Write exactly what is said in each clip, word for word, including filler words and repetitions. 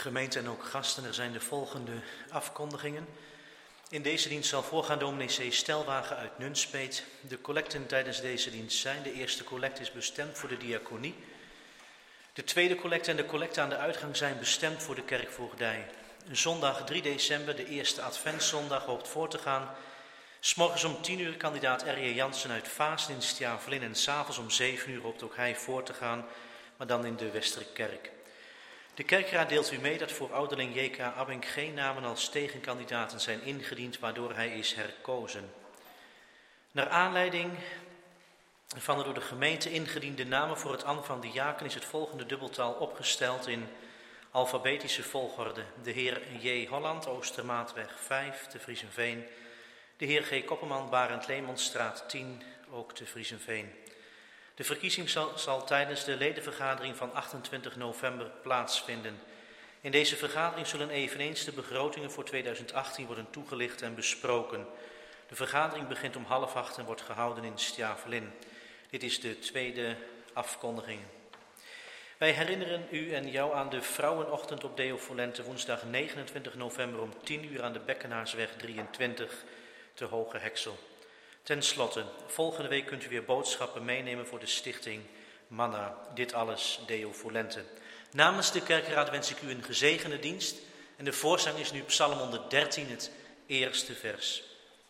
Gemeente en ook gasten, er zijn de volgende afkondigingen. In deze dienst zal voorgaan dominee C. Stelwagen uit Nunspeet. De collecten tijdens deze dienst zijn: de eerste collecte is bestemd voor de diaconie. De tweede collecte en de collecte aan de uitgang zijn bestemd voor de kerkvoogdij. Zondag drie december, de eerste adventszondag, hoopt voor te gaan. 'S Morgens om tien uur kandidaat R J Jansen uit Vaasden in Stjavelin en 's avonds om zeven uur hoopt ook hij voor te gaan, maar dan in de Westerkerk. De kerkraad deelt u mee dat voor ouderling J K Abink geen namen als tegenkandidaten zijn ingediend, waardoor hij is herkozen. Naar aanleiding van de door de gemeente ingediende namen voor het ambt van diaken is het volgende dubbeltal opgesteld in alfabetische volgorde. De heer J. Holland, Oostermaatweg vijf, te Vriezenveen. De heer G. Kopperman, Barend Leemonstraat tien, ook te Vriezenveen. De verkiezing zal, zal tijdens de ledenvergadering van achtentwintig november plaatsvinden. In deze vergadering zullen eveneens de begrotingen voor tweeduizend achttien worden toegelicht en besproken. De vergadering begint om half acht en wordt gehouden in Stjavelin. Dit is de tweede afkondiging. Wij herinneren u en jou aan de Vrouwenochtend op Deo Volente, woensdag negenentwintig november om tien uur aan de Bekkenaarsweg drieëntwintig te Hoge Heksel. Ten slotte, volgende week kunt u weer boodschappen meenemen voor de stichting Manna. Dit alles Deo Volente. Namens de kerkraad wens ik u een gezegende dienst en de voorzang is nu Psalm honderddertien, het eerste vers.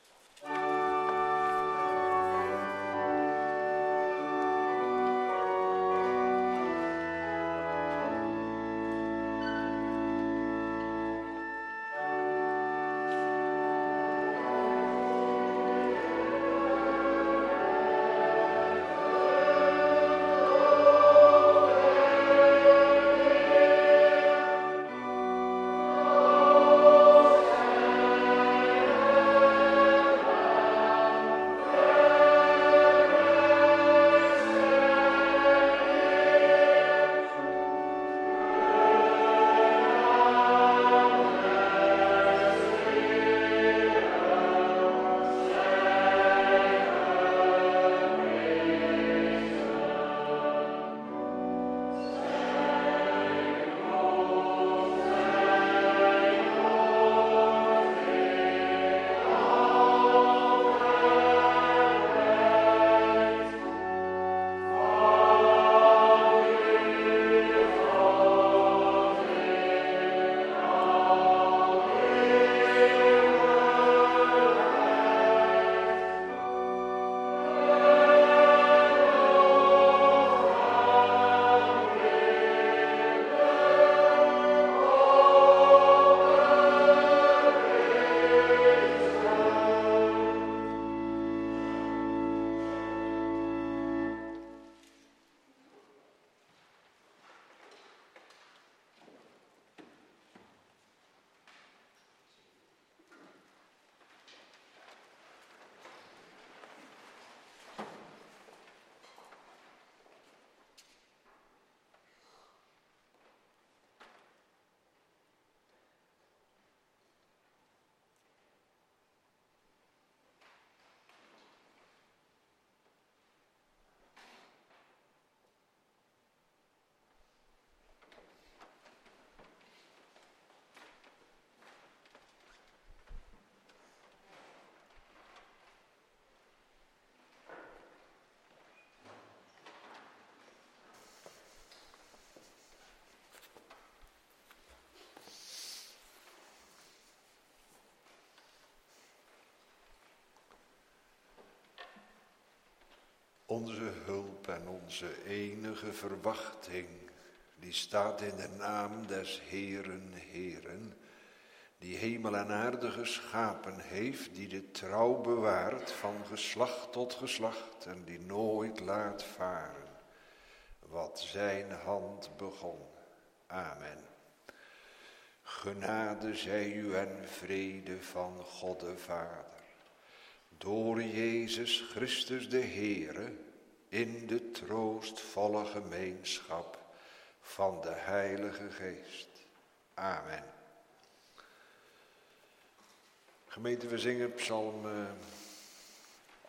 Onze hulp en onze enige verwachting, die staat in de naam des Heeren, Heeren, die hemel en aarde geschapen heeft, die de trouw bewaart van geslacht tot geslacht en die nooit laat varen wat zijn hand begon. Amen. Genade zij u en vrede van God de Vader, door Jezus Christus de Heere, in de troostvolle gemeenschap van de Heilige Geest. Amen. Gemeente, we zingen Psalm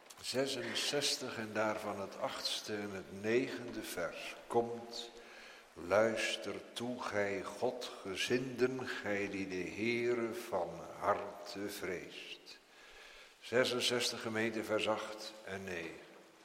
zesenzestig en daarvan het achtste en het negende vers. Komt, Luister toe, gij Godgezinden, gij die de Heere van harte vreest. zesenzestig gemeente vers acht en negen.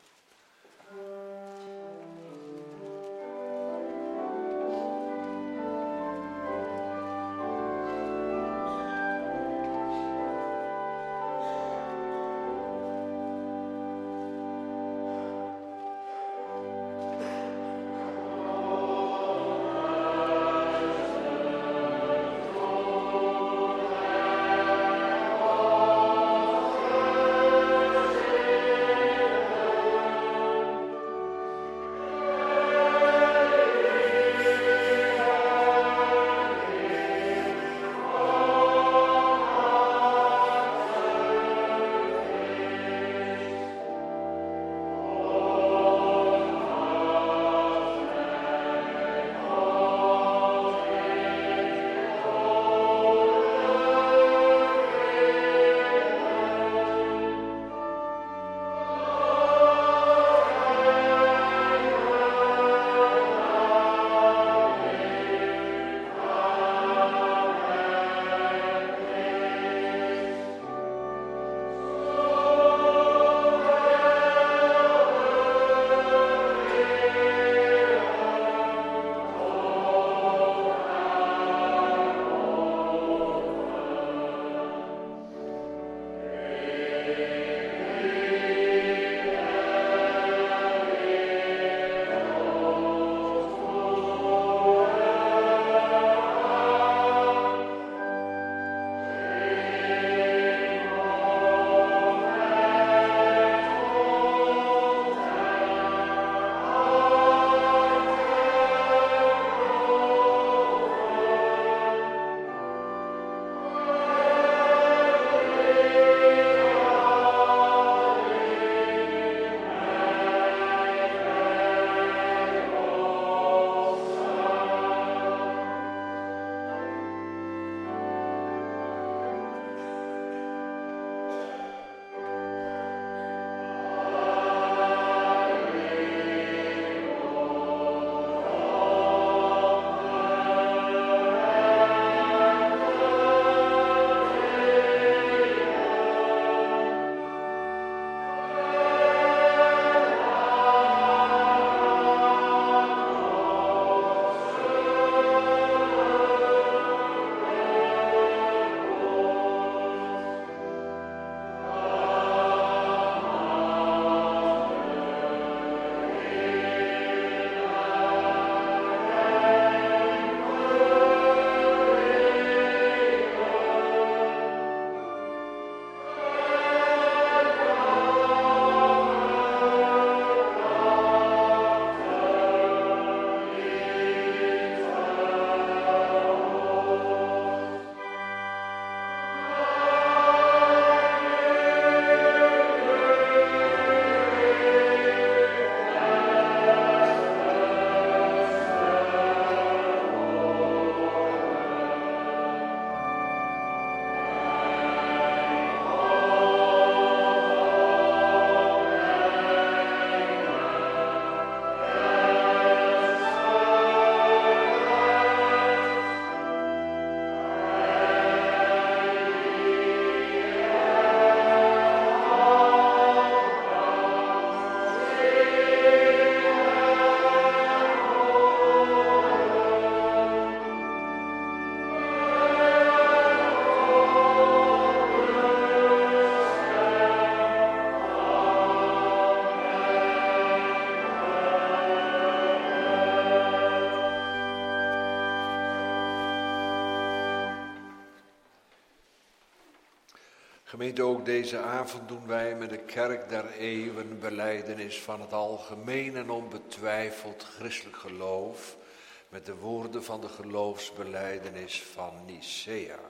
Gemeente, ook deze avond doen wij met de Kerk der Eeuwen belijdenis van het algemeen en onbetwijfeld christelijk geloof met de woorden van de geloofsbelijdenis van Nicea.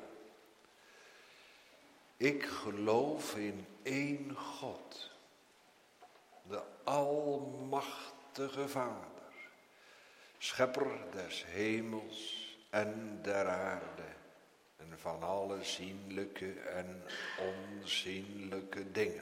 Ik geloof in één God, de almachtige Vader, schepper des hemels en der aarde en van alle zienlijke en onzienlijke dingen.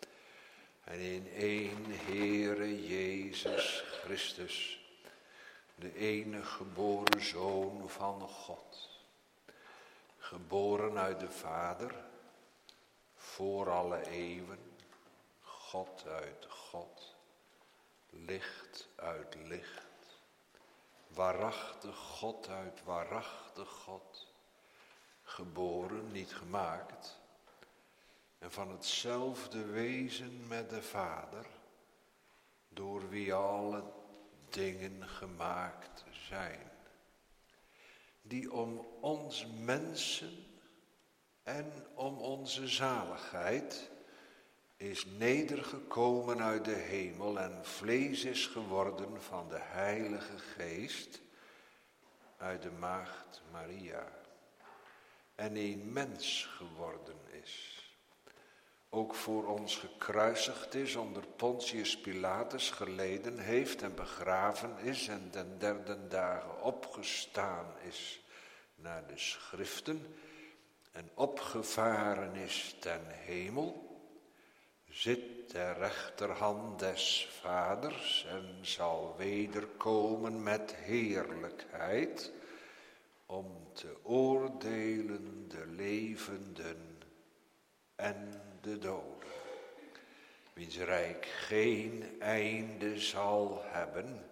En in één Heere Jezus Christus, de enige geboren Zoon van God, geboren uit de Vader, voor alle eeuwen, God uit God, licht uit licht, waarachtig God uit waarachtig God, geboren, niet gemaakt, en van hetzelfde wezen met de Vader, door wie alle dingen gemaakt zijn, die om ons mensen en om onze zaligheid is nedergekomen uit de hemel en vlees is geworden van de Heilige Geest uit de maagd Maria en een mens geworden is. Ook voor ons gekruisigd is, onder Pontius Pilatus geleden heeft en begraven is en ten derde dagen opgestaan is naar de schriften en opgevaren is ten hemel, zit ter rechterhand des Vaders en zal wederkomen met heerlijkheid om te oordelen de levenden en de doden, wiens rijk geen einde zal hebben,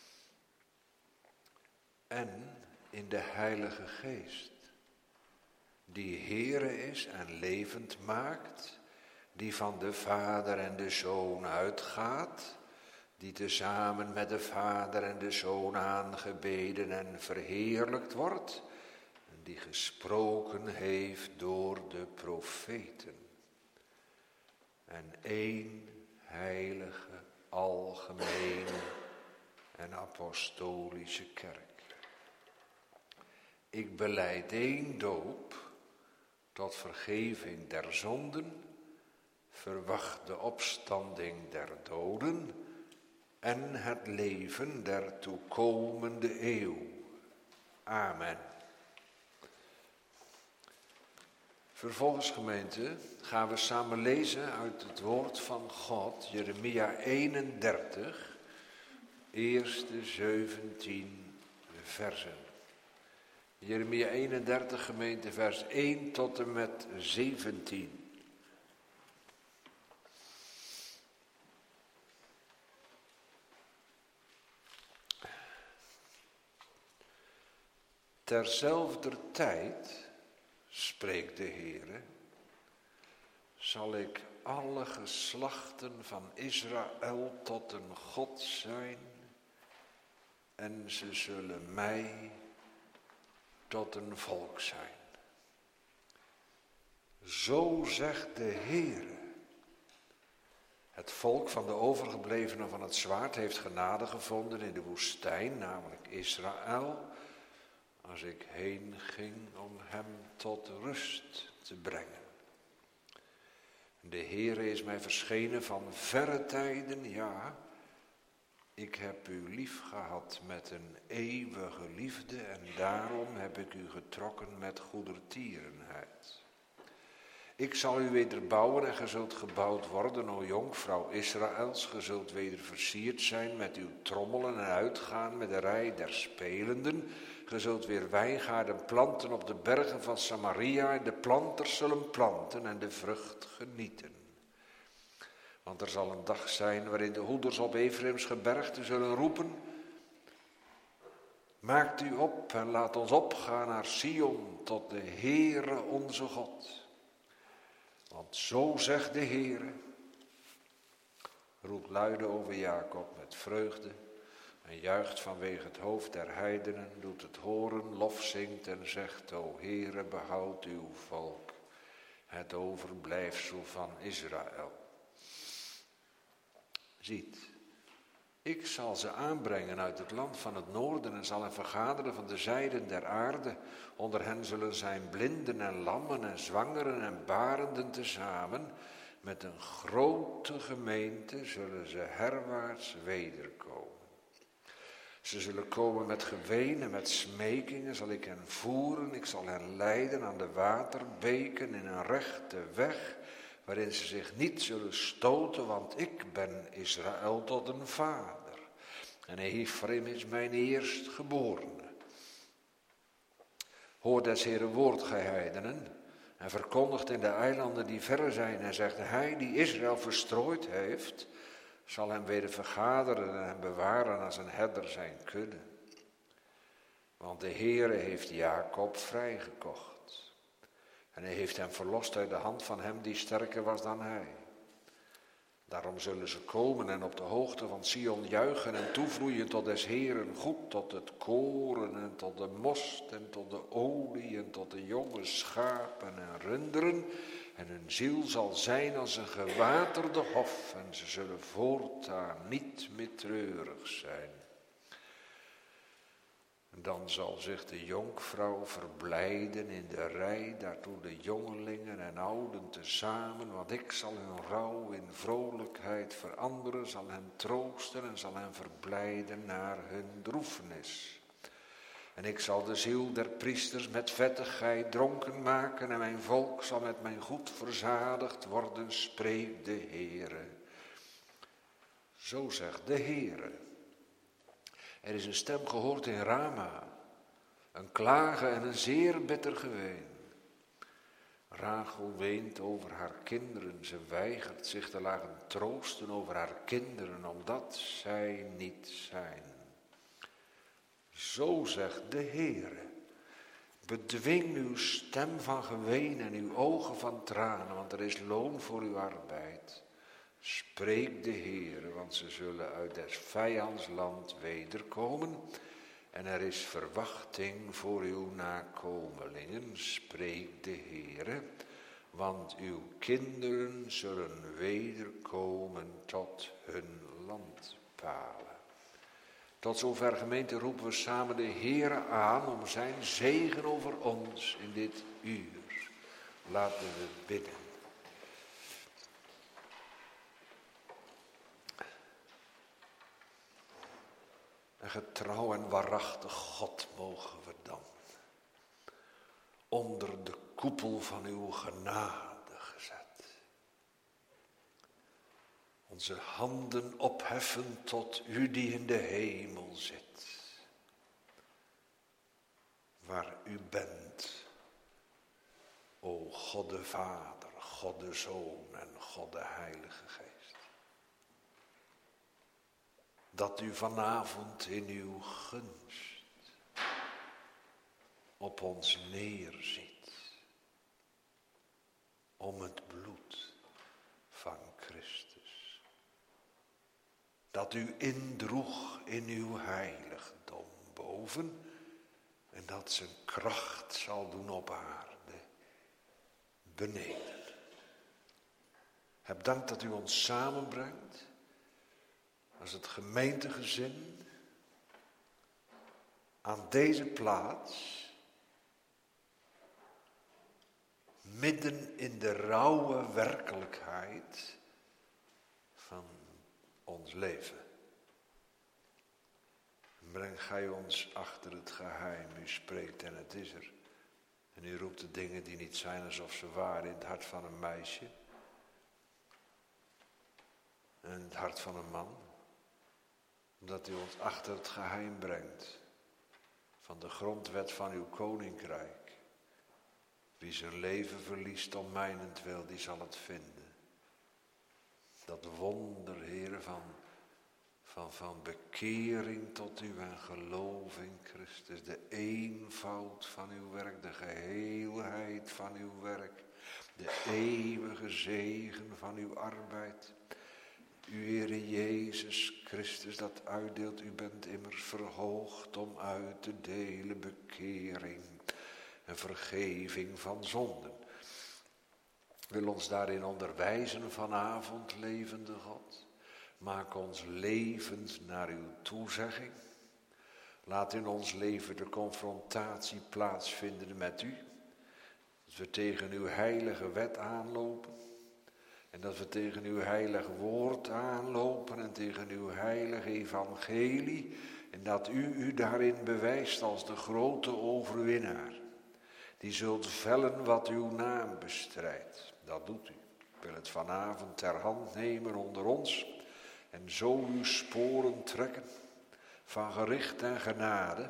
en in de Heilige Geest, die Heere is en levend maakt, die van de Vader en de Zoon uitgaat, die tezamen met de Vader en de Zoon aangebeden en verheerlijkt wordt, en die gesproken heeft door de profeten. En één heilige, algemene en apostolische kerk. Ik belijd één doop tot vergeving der zonden, verwacht de opstanding der doden en het leven der toekomende eeuw. Amen. Vervolgens, gemeente, gaan we samen lezen uit het woord van God, Jeremia eenendertig, eerste zeventien versen. Jeremia eenendertig, gemeente, vers één tot en met zeventien. Terzelfder tijd, spreekt de Heere, zal ik alle geslachten van Israël tot een God zijn en ze zullen mij tot een volk zijn. Zo zegt de Heere. Het volk van de overgeblevenen van het zwaard heeft genade gevonden in de woestijn, namelijk Israël, als ik heen ging om hem tot rust te brengen. De Heere is mij verschenen van verre tijden, ja, ik heb u lief gehad met een eeuwige liefde en daarom heb ik u getrokken met goedertierenheid. Ik zal u wederbouwen en ge zult gebouwd worden, o jonkvrouw Israëls, ge zult weder versierd zijn met uw trommelen en uitgaan met de rij der spelenden. Ge zult weer wijngaarden planten op de bergen van Samaria en de planters zullen planten en de vrucht genieten. Want er zal een dag zijn waarin de hoeders op Efraims gebergte zullen roepen: maakt u op en laat ons opgaan naar Sion tot de Heere onze God. Want zo zegt de Heere, roept luide over Jacob met vreugde en juicht vanwege het hoofd der heidenen, doet het horen, lof zingt en zegt: O Heere, behoud uw volk, het overblijfsel van Israël. Ziet, ik zal ze aanbrengen uit het land van het noorden en zal hen vergaderen van de zijden der aarde. Onder hen zullen zijn blinden en lammen en zwangeren en barenden tezamen. Met een grote gemeente zullen ze herwaarts wederkomen. Ze zullen komen met geween en met smekingen zal ik hen voeren. Ik zal hen leiden aan de waterbeken in een rechte weg, waarin ze zich niet zullen stoten, want ik ben Israël tot een vader. En Ephraim is mijn eerstgeborene. Hoor des Heeren woord, gij heidenen, en verkondigt in de eilanden die verre zijn, en zegt, hij die Israël verstrooid heeft, zal hem weder vergaderen en hem bewaren als een herder zijn kudde. Want de Heere heeft Jacob vrijgekocht. En hij heeft hem verlost uit de hand van hem die sterker was dan hij. Daarom zullen ze komen en op de hoogte van Sion juichen en toevloeien tot des Heeren goed, tot het koren en tot de most en tot de olie en tot de jonge schapen en runderen. En hun ziel zal zijn als een gewaterde hof en ze zullen voortaan niet meer treurig zijn. Dan zal zich de jonkvrouw verblijden in de rij, daartoe de jongelingen en ouden tezamen, want ik zal hun rouw in vrolijkheid veranderen, zal hen troosten en zal hen verblijden naar hun droefenis. En ik zal de ziel der priesters met vettigheid dronken maken en mijn volk zal met mijn goed verzadigd worden, spreekt de Heere. Zo zegt de Heere. Er is een stem gehoord in Rama, een klagen en een zeer bitter geween. Rachel weent over haar kinderen, ze weigert zich te laten troosten over haar kinderen, omdat zij niet zijn. Zo zegt de Heere, bedwing uw stem van geween en uw ogen van tranen, want er is loon voor uw arbeid. Spreek de Heere, want ze zullen uit des vijands land wederkomen en er is verwachting voor uw nakomelingen. Spreek de Heere, want uw kinderen zullen wederkomen tot hun landpalen. Tot zover, gemeente, roepen we samen de Heere aan om zijn zegen over ons in dit uur. Laten we bidden. Een getrouw en waarachtig God mogen we dan onder de koepel van uw genade gezet. Onze handen opheffen tot u die in de hemel zit. Waar u bent, o God de Vader, God de Zoon en God de Heilige Geest. Dat u vanavond in uw gunst op ons neerziet, om het bloed van Christus. Dat u indroeg in uw heiligdom boven en dat zijn kracht zal doen op aarde beneden. Heb dank dat u ons samenbrengt als het gemeentegezin aan deze plaats, midden in de rauwe werkelijkheid van ons leven. Breng gij ons achter het geheim, u spreekt en het is er. En u roept de dingen die niet zijn alsof ze waren in het hart van een meisje. En in het hart van een man. Omdat u ons achter het geheim brengt van de grondwet van uw koninkrijk. Wie zijn leven verliest om mijnentwil, die zal het vinden. Dat wonder, Heere, van, van, van bekering tot u en geloof in Christus. De eenvoud van uw werk, de geheelheid van uw werk. De eeuwige zegen van uw arbeid. U, Heere Jezus Christus, dat uitdeelt, u bent immers verhoogd om uit te delen bekering en vergeving van zonden. Wil ons daarin onderwijzen vanavond, levende God. Maak ons levend naar uw toezegging. Laat in ons leven de confrontatie plaatsvinden met u. Dat we tegen uw heilige wet aanlopen. En dat we tegen uw heilig woord aanlopen en tegen uw heilige evangelie. En dat u u daarin bewijst als de grote overwinnaar. Die zult vellen wat uw naam bestrijdt. Dat doet u. Ik wil het vanavond ter hand nemen onder ons. En zo uw sporen trekken. van gericht en genade,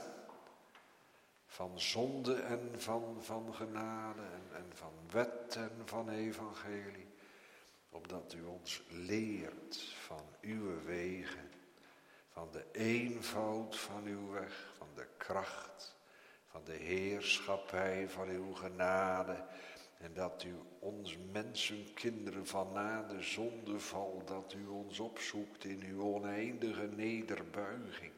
van zonde en van, van genade en, en van wet en van evangelie, opdat u ons leert van uw wegen, van de eenvoud van uw weg, van de kracht, van de heerschappij van uw genade, en dat u ons mensenkinderen van na de zondeval, dat u ons opzoekt in uw oneindige nederbuiging,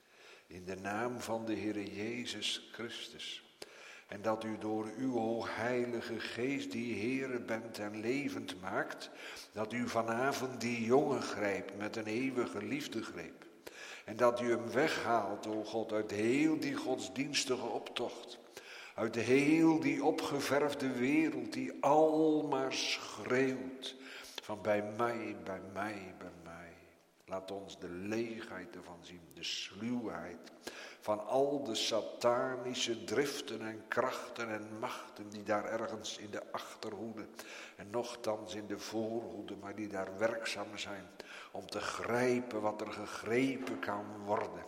in de naam van de Heere Jezus Christus. En dat u door uw o Heilige Geest, die Heere bent en levend maakt, dat u vanavond die jongen grijpt met een eeuwige liefdegreep. En dat u hem weghaalt, o God, uit heel die godsdienstige optocht. Uit heel die opgeverfde wereld die al maar schreeuwt van bij mij, bij mij, bij mij. Laat ons de leegheid ervan zien, de sluwheid van al de satanische driften en krachten en machten die daar ergens in de achterhoede en nochtans in de voorhoede, maar die daar werkzaam zijn om te grijpen wat er gegrepen kan worden.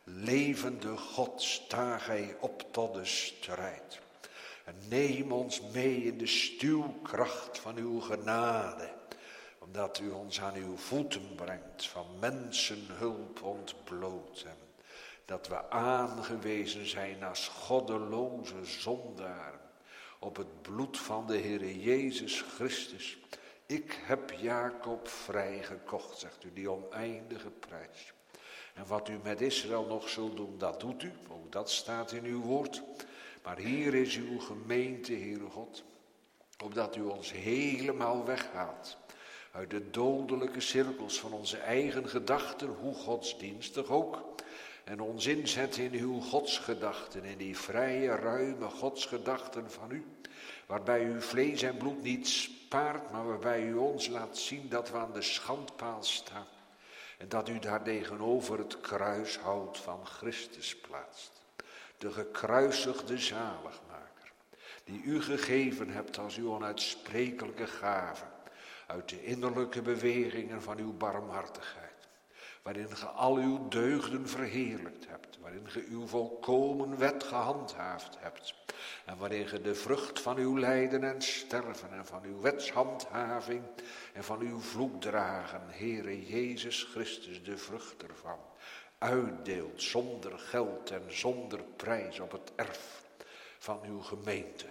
Levende God, sta gij op tot de strijd. En neem ons mee in de stuwkracht van uw genade, omdat u ons aan uw voeten brengt, van mensenhulp ontbloot. En dat we aangewezen zijn als goddeloze zondaren op het bloed van de Heere Jezus Christus. Ik heb Jacob vrijgekocht, zegt u, die oneindige prijs. En wat u met Israël nog zult doen, dat doet u. Ook dat staat in uw woord. Maar hier is uw gemeente, Heere God. Opdat u ons helemaal weghaalt uit de dodelijke cirkels van onze eigen gedachten, hoe godsdienstig ook. En ons inzet in uw godsgedachten, in die vrije, ruime godsgedachten van u. Waarbij u vlees en bloed niet spaart, maar waarbij u ons laat zien dat we aan de schandpaal staan. En dat u daar tegenover het kruishout van Christus plaatst. De gekruisigde zaligmaker, die u gegeven hebt als uw onuitsprekelijke gave. Uit de innerlijke bewegingen van uw barmhartigheid. Waarin ge al uw deugden verheerlijkt hebt. Waarin ge uw volkomen wet gehandhaafd hebt. En waarin ge de vrucht van uw lijden en sterven en van uw wetshandhaving en van uw vloekdragen, Heere Jezus Christus, de vrucht ervan, uitdeelt zonder geld en zonder prijs op het erf van uw gemeente.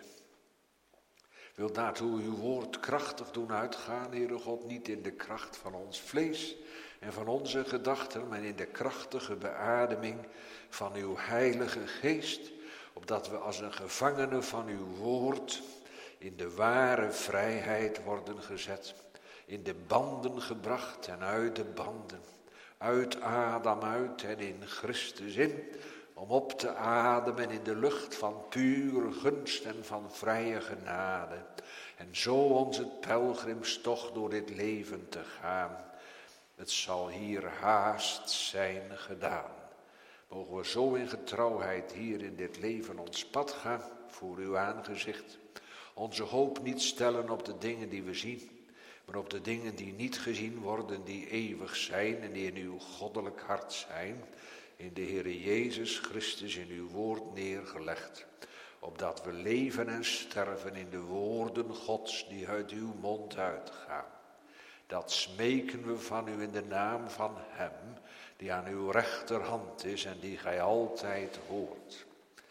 Wil daartoe uw woord krachtig doen uitgaan, Heere God, niet in de kracht van ons vlees en van onze gedachten, maar in de krachtige beademing van uw Heilige Geest, opdat we als een gevangene van uw woord in de ware vrijheid worden gezet, in de banden gebracht en uit de banden, uit Adam uit en in Christus in, om op te ademen in de lucht van pure gunst en van vrije genade, en zo onze pelgrimstocht door dit leven te gaan. Het zal hier haast zijn gedaan. Mogen we zo in getrouwheid hier in dit leven ons pad gaan voor uw aangezicht. Onze hoop niet stellen op de dingen die we zien, maar op de dingen die niet gezien worden, die eeuwig zijn en die in uw goddelijk hart zijn, in de Heere Jezus Christus in uw woord neergelegd. Opdat we leven en sterven in de woorden Gods die uit uw mond uitgaan. Dat smeken we van u in de naam van hem die aan uw rechterhand is en die gij altijd hoort.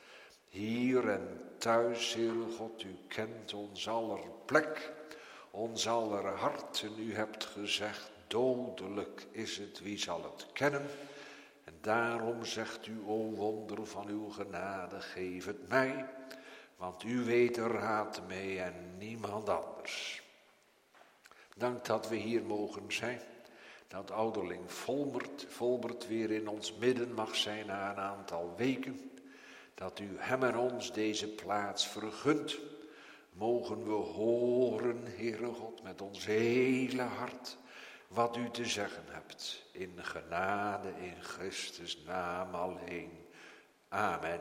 Hier en thuis, Heere God, u kent ons aller plek, ons aller harten. U hebt gezegd, dodelijk is het, wie zal het kennen? En daarom zegt u, o wonder van uw genade, geef het mij, want u weet er raad mee en niemand anders. Dank dat we hier mogen zijn, dat ouderling Volbert, Volbert weer in ons midden mag zijn na een aantal weken. Dat u hem en ons deze plaats vergunt. Mogen we horen, Heere God, met ons hele hart wat u te zeggen hebt. In genade, in Christus naam alleen. Amen.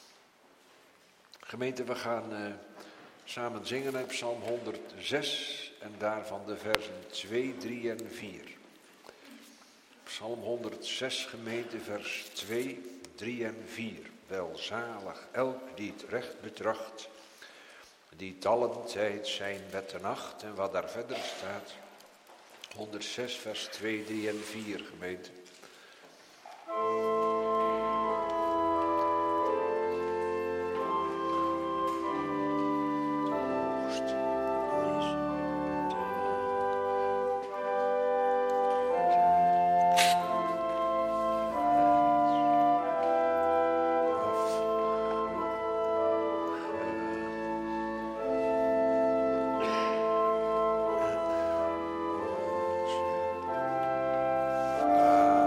Gemeente, we gaan uh, samen zingen uit Psalm honderdzes en daarvan de versen twee, drie en vier. Psalm honderdzes, gemeente, vers twee, drie en vier. Welzalig elk die het recht betracht, die talentijd zijn wetten acht. En wat daar verder staat, honderdzes, vers twee, drie en vier, gemeente. Ah.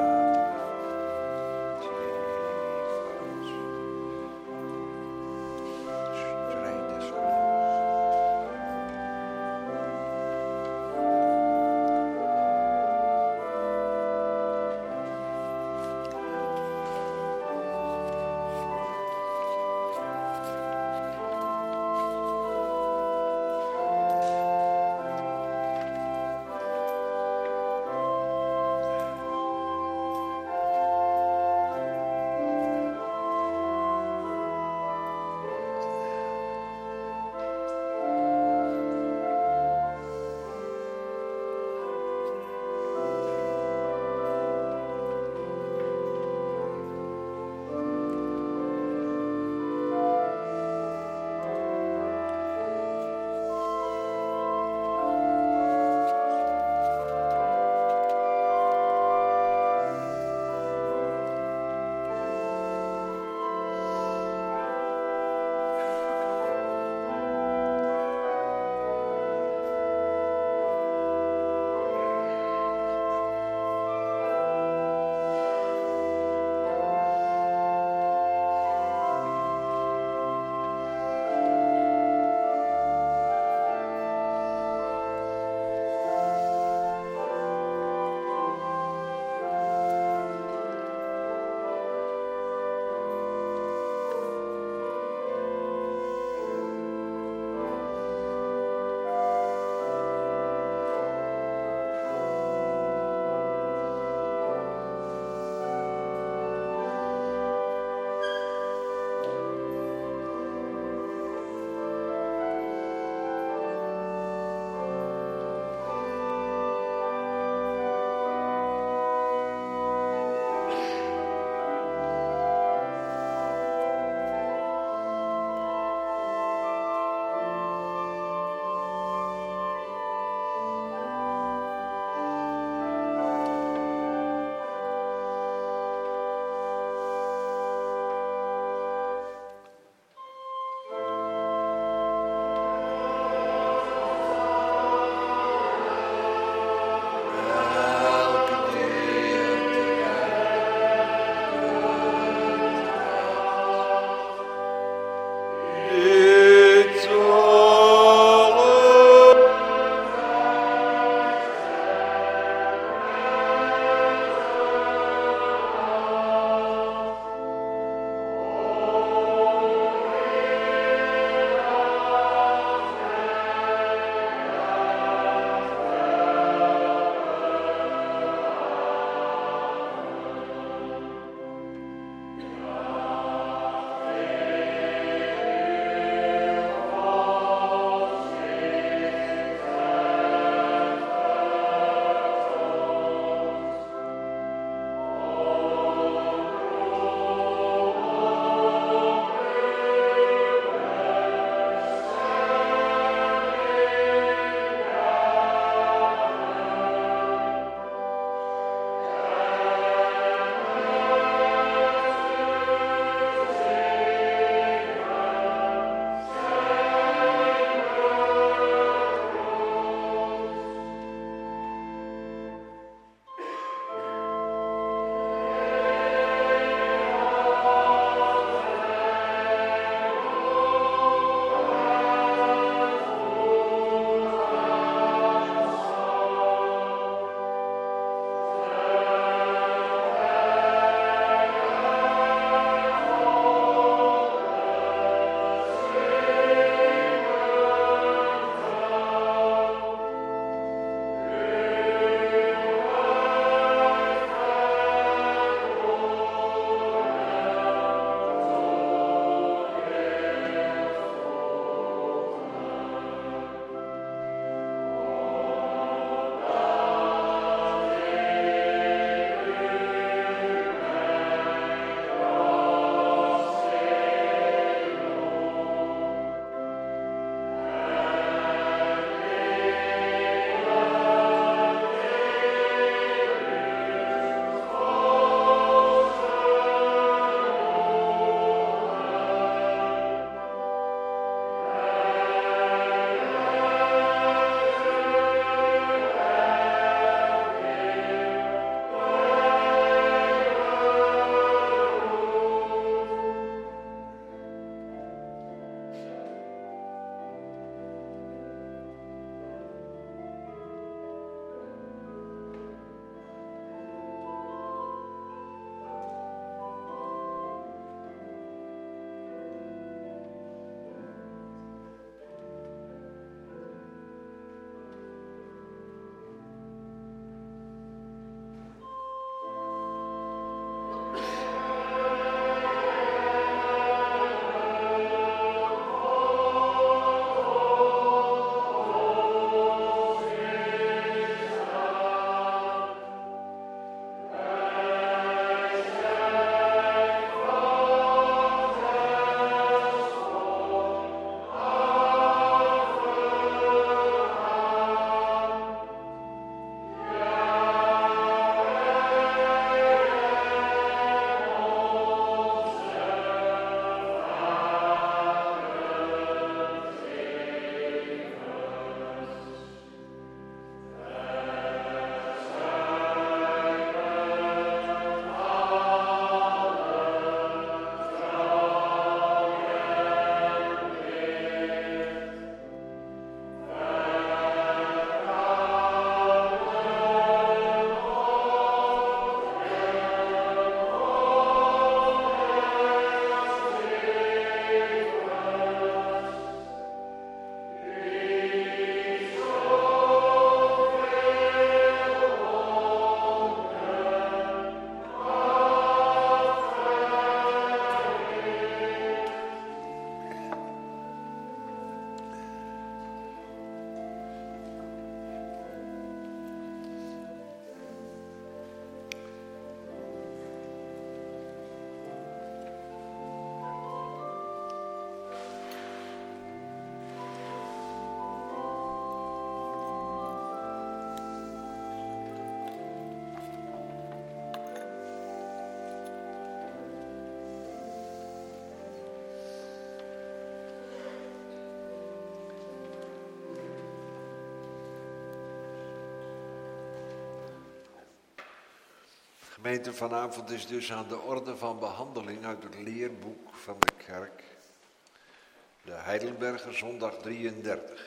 Gemeente, vanavond is dus aan de orde van behandeling uit het leerboek van de kerk, de Heidelberger zondag drieëndertig.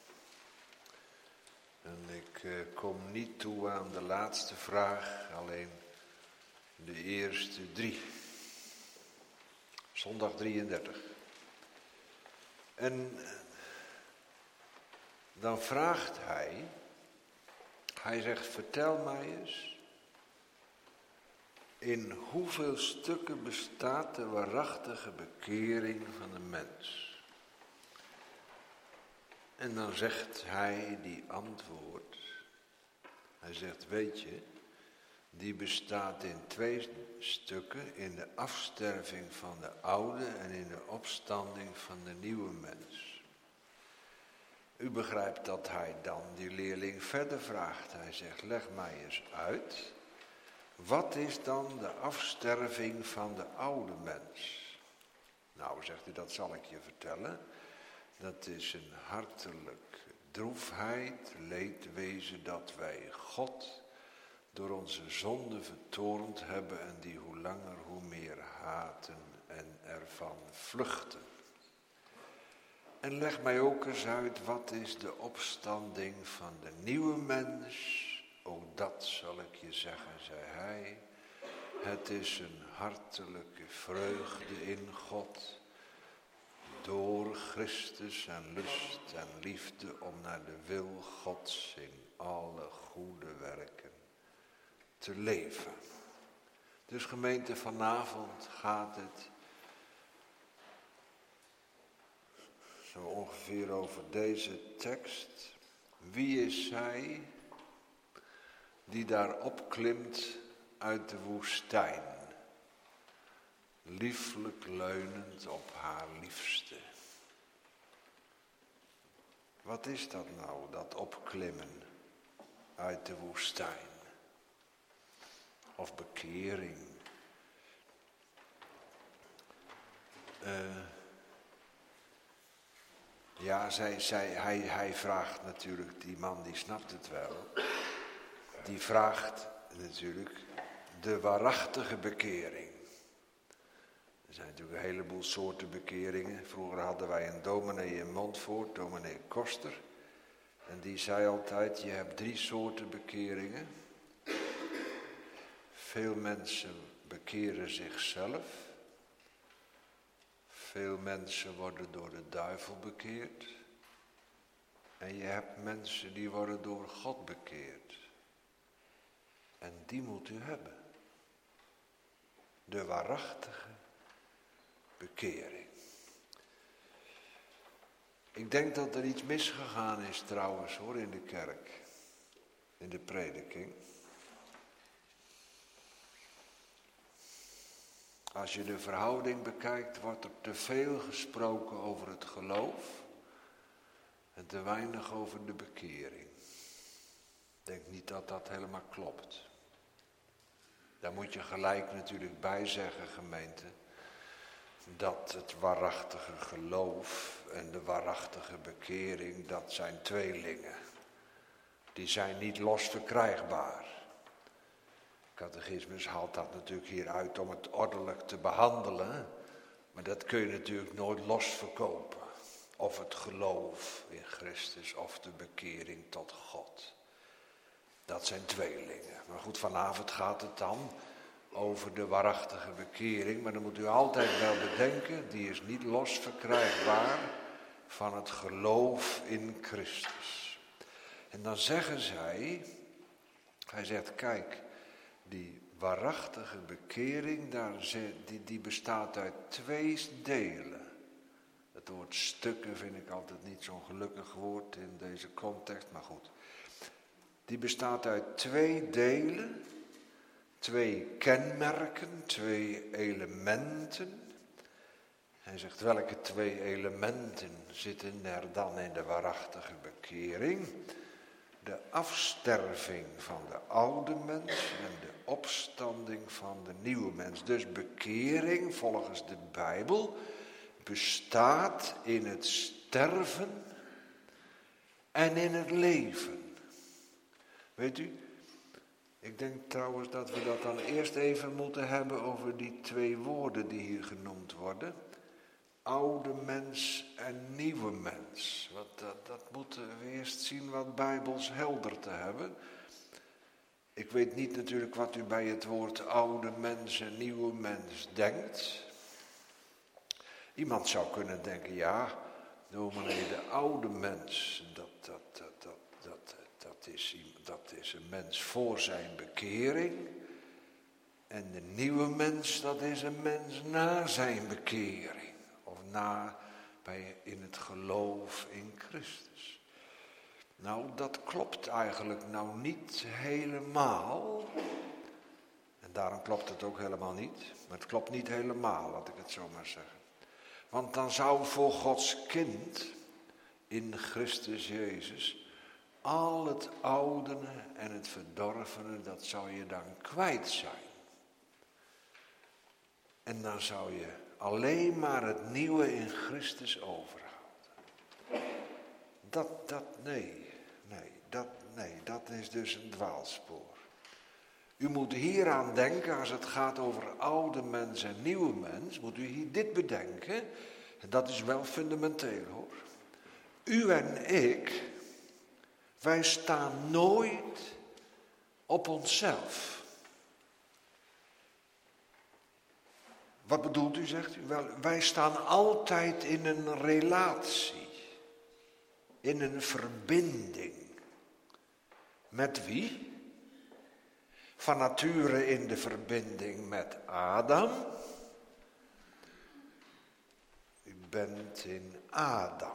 En ik uh, kom niet toe aan de laatste vraag, alleen de eerste drie. Zondag drieëndertig. En uh, dan vraagt hij, hij zegt, vertel mij eens, in hoeveel stukken bestaat de waarachtige bekering van een mens? En dan zegt hij die antwoord, hij zegt, weet je, die bestaat in twee stukken, in de afsterving van de oude en in de opstanding van de nieuwe mens. U begrijpt dat hij dan die leerling verder vraagt. Hij zegt, leg mij eens uit, wat is dan de afsterving van de oude mens? Nou, zegt hij, dat zal ik je vertellen. Dat is een hartelijk droefheid, leedwezen dat wij God door onze zonde vertoornd hebben en die hoe langer hoe meer haten en ervan vluchten. En leg mij ook eens uit, wat is de opstanding van de nieuwe mens? Ook dat zal ik je zeggen, zei hij. Het is een hartelijke vreugde in God, door Christus en lust en liefde om naar de wil Gods in alle goede werken te leven. Dus gemeente, vanavond gaat het zo ongeveer over deze tekst. Wie is zij die daar opklimt uit de woestijn, lieflijk leunend op haar liefste? Wat is dat nou, dat opklimmen uit de woestijn? Of bekering? Uh, ja, zij, zij, hij, hij vraagt natuurlijk, die man die snapt het wel, die vraagt natuurlijk de waarachtige bekering. Er zijn natuurlijk een heleboel soorten bekeringen. Vroeger hadden wij een dominee in Montfort, dominee Koster. En die zei altijd, je hebt drie soorten bekeringen. Veel mensen bekeren zichzelf. Veel mensen worden door de duivel bekeerd. En je hebt mensen die worden door God bekeerd. En die moet u hebben. De waarachtige bekering. Ik denk dat er iets misgegaan is trouwens hoor in de kerk. In de prediking. Als je de verhouding bekijkt, wordt er te veel gesproken over het geloof en te weinig over de bekering. Ik denk niet dat dat helemaal klopt. Daar moet je gelijk natuurlijk bij zeggen, gemeente, dat het waarachtige geloof en de waarachtige bekering, dat zijn tweelingen. Die zijn niet los verkrijgbaar. Catechismus haalt dat natuurlijk hier uit om het ordelijk te behandelen. Maar dat kun je natuurlijk nooit los verkopen. Of het geloof in Christus of de bekering tot God. Dat zijn tweelingen. Maar goed, vanavond gaat het dan over de waarachtige bekering. Maar dan moet u altijd wel bedenken, die is niet los verkrijgbaar van het geloof in Christus. En dan zeggen zij, hij zegt, kijk, die waarachtige bekering, daar, die, die bestaat uit twee delen. Het woord stukken vind ik altijd niet zo'n gelukkig woord in deze context, maar goed. Die bestaat uit twee delen, twee kenmerken, twee elementen. Hij zegt, welke twee elementen zitten er dan in de waarachtige bekering? De afsterving van de oude mens en de opstanding van de nieuwe mens. Dus bekering, volgens de Bijbel, bestaat in het sterven en in het leven. Weet u, Ik denk trouwens dat we dat dan eerst even moeten hebben over die twee woorden die hier genoemd worden. Oude mens en nieuwe mens. Want dat, dat moeten we eerst zien wat bijbels helder te hebben. Ik weet niet natuurlijk wat u bij het woord oude mens en nieuwe mens denkt. Iemand zou kunnen denken, ja, dominee, de oude mens, dat, dat, dat, dat, dat, dat, is, dat is een mens voor zijn bekering. En de nieuwe mens, dat is een mens na zijn bekering. Of na, bij, in het geloof in Christus. Nou, dat klopt eigenlijk nou niet helemaal. En daarom klopt het ook helemaal niet. Maar het klopt niet helemaal, laat ik het zo maar zeggen. Want dan zou voor Gods kind in Christus Jezus al het oudene en het verdorvene, dat zou je dan kwijt zijn. En dan zou je alleen maar het nieuwe in Christus overhouden. Dat, dat, nee, nee, dat, nee, dat is dus een dwaalspoor. U moet hieraan denken, als het gaat over oude mens en nieuwe mens, moet u hier dit bedenken. En dat is wel fundamenteel hoor. U en ik, wij staan nooit op onszelf. Wat bedoelt u, zegt u? Wel, wij staan altijd in een relatie, in een verbinding. Met wie? Van nature in de verbinding met Adam. U bent in Adam.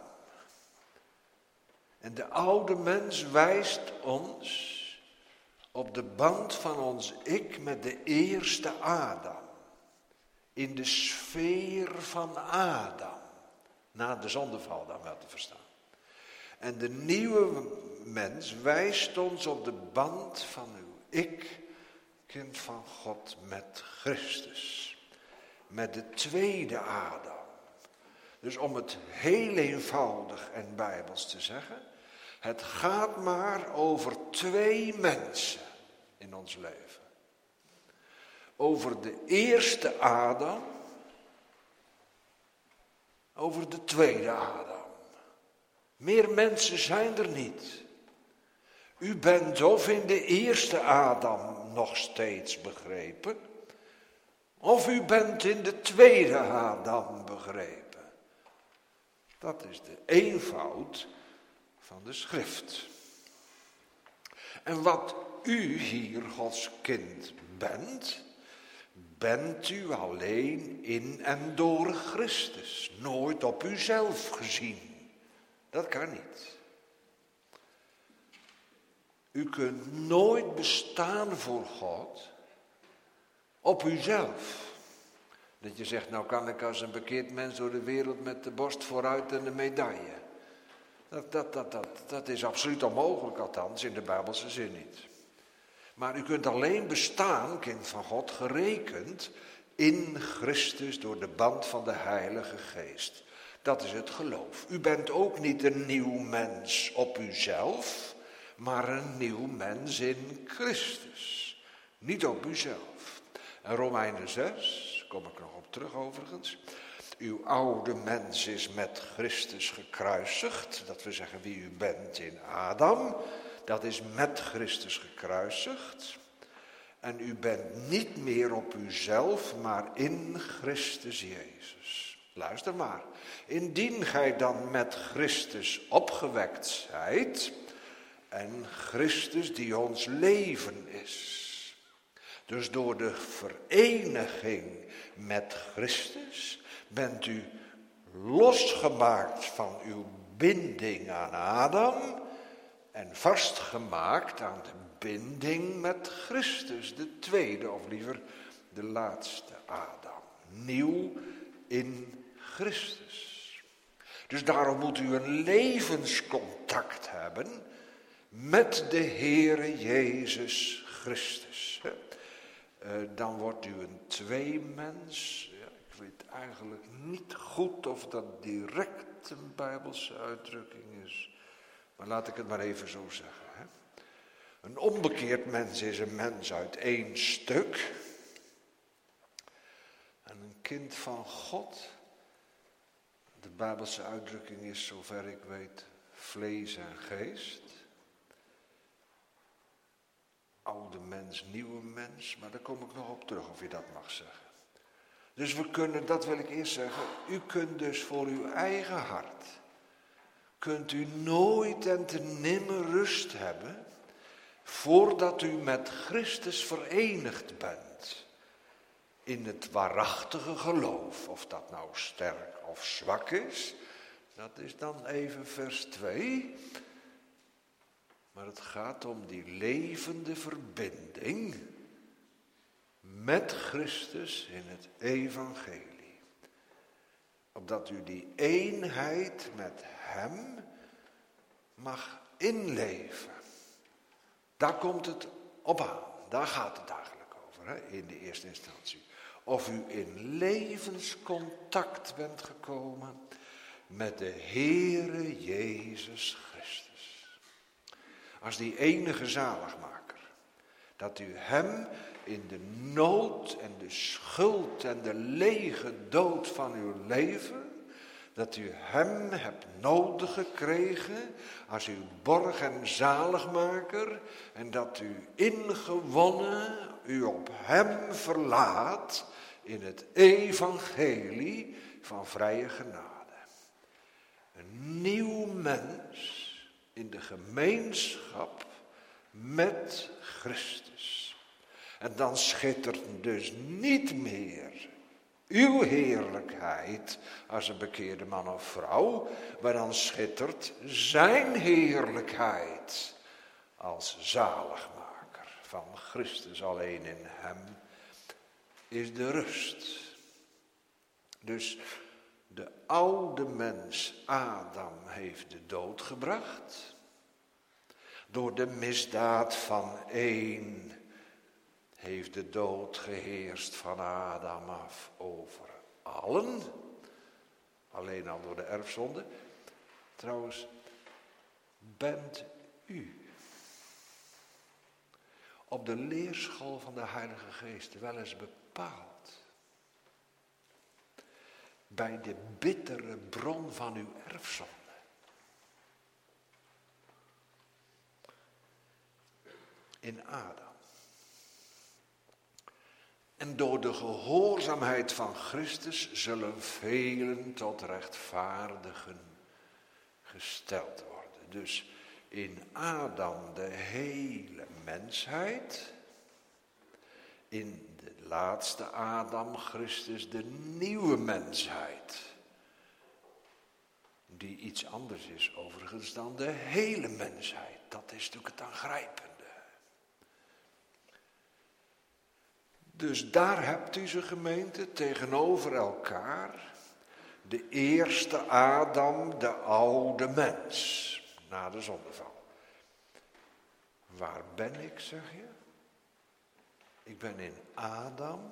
En de oude mens wijst ons op de band van ons ik met de eerste Adam. In de sfeer van Adam. Na de zondeval dan wel te verstaan. En de nieuwe mens wijst ons op de band van uw ik, kind van God, met Christus. Met de tweede Adam. Dus om het heel eenvoudig en bijbels te zeggen. Het gaat maar over twee mensen in ons leven. Over de eerste Adam. Over de tweede Adam. Meer mensen zijn er niet. U bent of in de eerste Adam nog steeds begrepen, of u bent in de tweede Adam begrepen. Dat is de eenvoud van de schrift. En wat u hier Gods kind bent, bent u alleen in en door Christus. Nooit op uzelf gezien. Dat kan niet. U kunt nooit bestaan voor God op uzelf. Dat je zegt, nou kan ik als een bekeerd mens door de wereld met de borst vooruit en de medaille. Dat, dat, dat, dat, dat is absoluut onmogelijk, althans in de Bijbelse zin niet. Maar u kunt alleen bestaan, kind van God, gerekend in Christus door de band van de Heilige Geest. Dat is het geloof. U bent ook niet een nieuw mens op uzelf, maar een nieuw mens in Christus. Niet op uzelf. En Romeinen zes, kom ik nog op terug overigens. Uw oude mens is met Christus gekruisigd. Dat we zeggen wie u bent in Adam. Dat is met Christus gekruisigd. En u bent niet meer op uzelf, maar in Christus Jezus. Luister maar. Indien gij dan met Christus opgewekt zijt, en Christus die ons leven is. Dus door de vereniging met Christus bent u losgemaakt van uw binding aan Adam en vastgemaakt aan de binding met Christus, de tweede of liever de laatste Adam. Nieuw in Christus. Dus daarom moet u een levenscontact hebben met de Heere Jezus Christus. Dan wordt u een tweemens. Ja, ik weet eigenlijk niet goed of dat direct een Bijbelse uitdrukking is. Maar laat ik het maar even zo zeggen. Hè. Een onbekeerd mens is een mens uit één stuk. En een kind van God, de Bijbelse uitdrukking is, zover ik weet, vlees en geest. Oude mens, nieuwe mens, maar daar kom ik nog op terug of je dat mag zeggen. Dus we kunnen, dat wil ik eerst zeggen, u kunt dus voor uw eigen hart, kunt u nooit en te nimmer rust hebben, voordat u met Christus verenigd bent. In het waarachtige geloof, of dat nou sterk of zwak is, dat is dan even vers twee. Maar het gaat om die levende verbinding met Christus in het evangelie. Opdat u die eenheid met hem mag inleven. Daar komt het op aan, daar gaat het eigenlijk over, hè, in de eerste instantie. Of u in levenscontact bent gekomen met de Heere Jezus Christus. Als die enige zaligmaker. Dat u hem in de nood en de schuld en de lege dood van uw leven, dat u hem hebt nodig gekregen als uw borg en zaligmaker, en dat u ingewonnen u op hem verlaat in het evangelie van vrije genade. Een nieuw mens in de gemeenschap met Christus. En dan schittert dus niet meer uw heerlijkheid als een bekeerde man of vrouw, maar dan schittert zijn heerlijkheid als zaligmaker van Christus. Alleen in hem is de rust. Dus de oude mens Adam heeft de dood gebracht. Door de misdaad van één heeft de dood geheerst van Adam af over allen. Alleen al door de erfzonde. Trouwens, bent u op de leerschool van de Heilige Geest wel eens bepaald bij de bittere bron van uw erfzonde? In Adam. En door de gehoorzaamheid van Christus zullen velen tot rechtvaardigen gesteld worden. Dus in Adam de hele mensheid, in de laatste Adam Christus de nieuwe mensheid. Die iets anders is overigens dan de hele mensheid. Dat is natuurlijk het aangrijpende. Dus daar hebt u ze gemeente tegenover elkaar. De eerste Adam, de oude mens, na de zondeval. Waar ben ik, zeg je? Ik ben in Adam,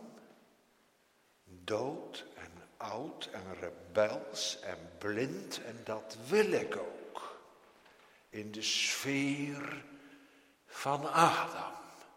dood en oud en rebels en blind, en dat wil ik ook. In de sfeer van Adam.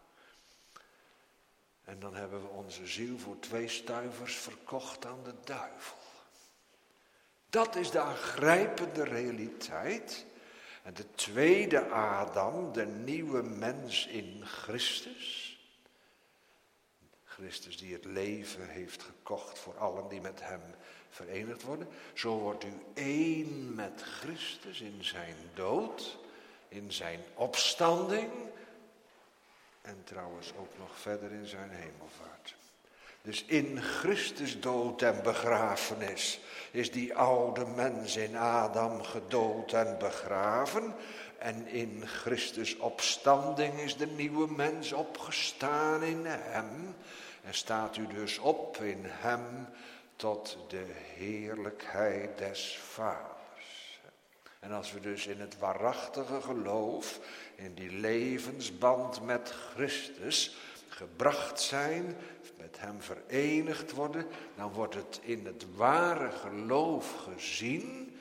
En dan hebben we onze ziel voor twee stuivers verkocht aan de duivel. Dat is de aangrijpende realiteit. En de tweede Adam, de nieuwe mens in Christus. Christus die het leven heeft gekocht voor allen die met hem verenigd worden. Zo wordt u één met Christus in zijn dood, in zijn opstanding. En trouwens ook nog verder in zijn hemelvaart. Dus in Christus dood en begrafenis is die oude mens in Adam gedood en begraven. En in Christus opstanding is de nieuwe mens opgestaan in hem. En staat u dus op in hem tot de heerlijkheid des Vaders. En als we dus in het waarachtige geloof, in die levensband met Christus gebracht zijn, met hem verenigd worden, dan wordt het in het ware geloof gezien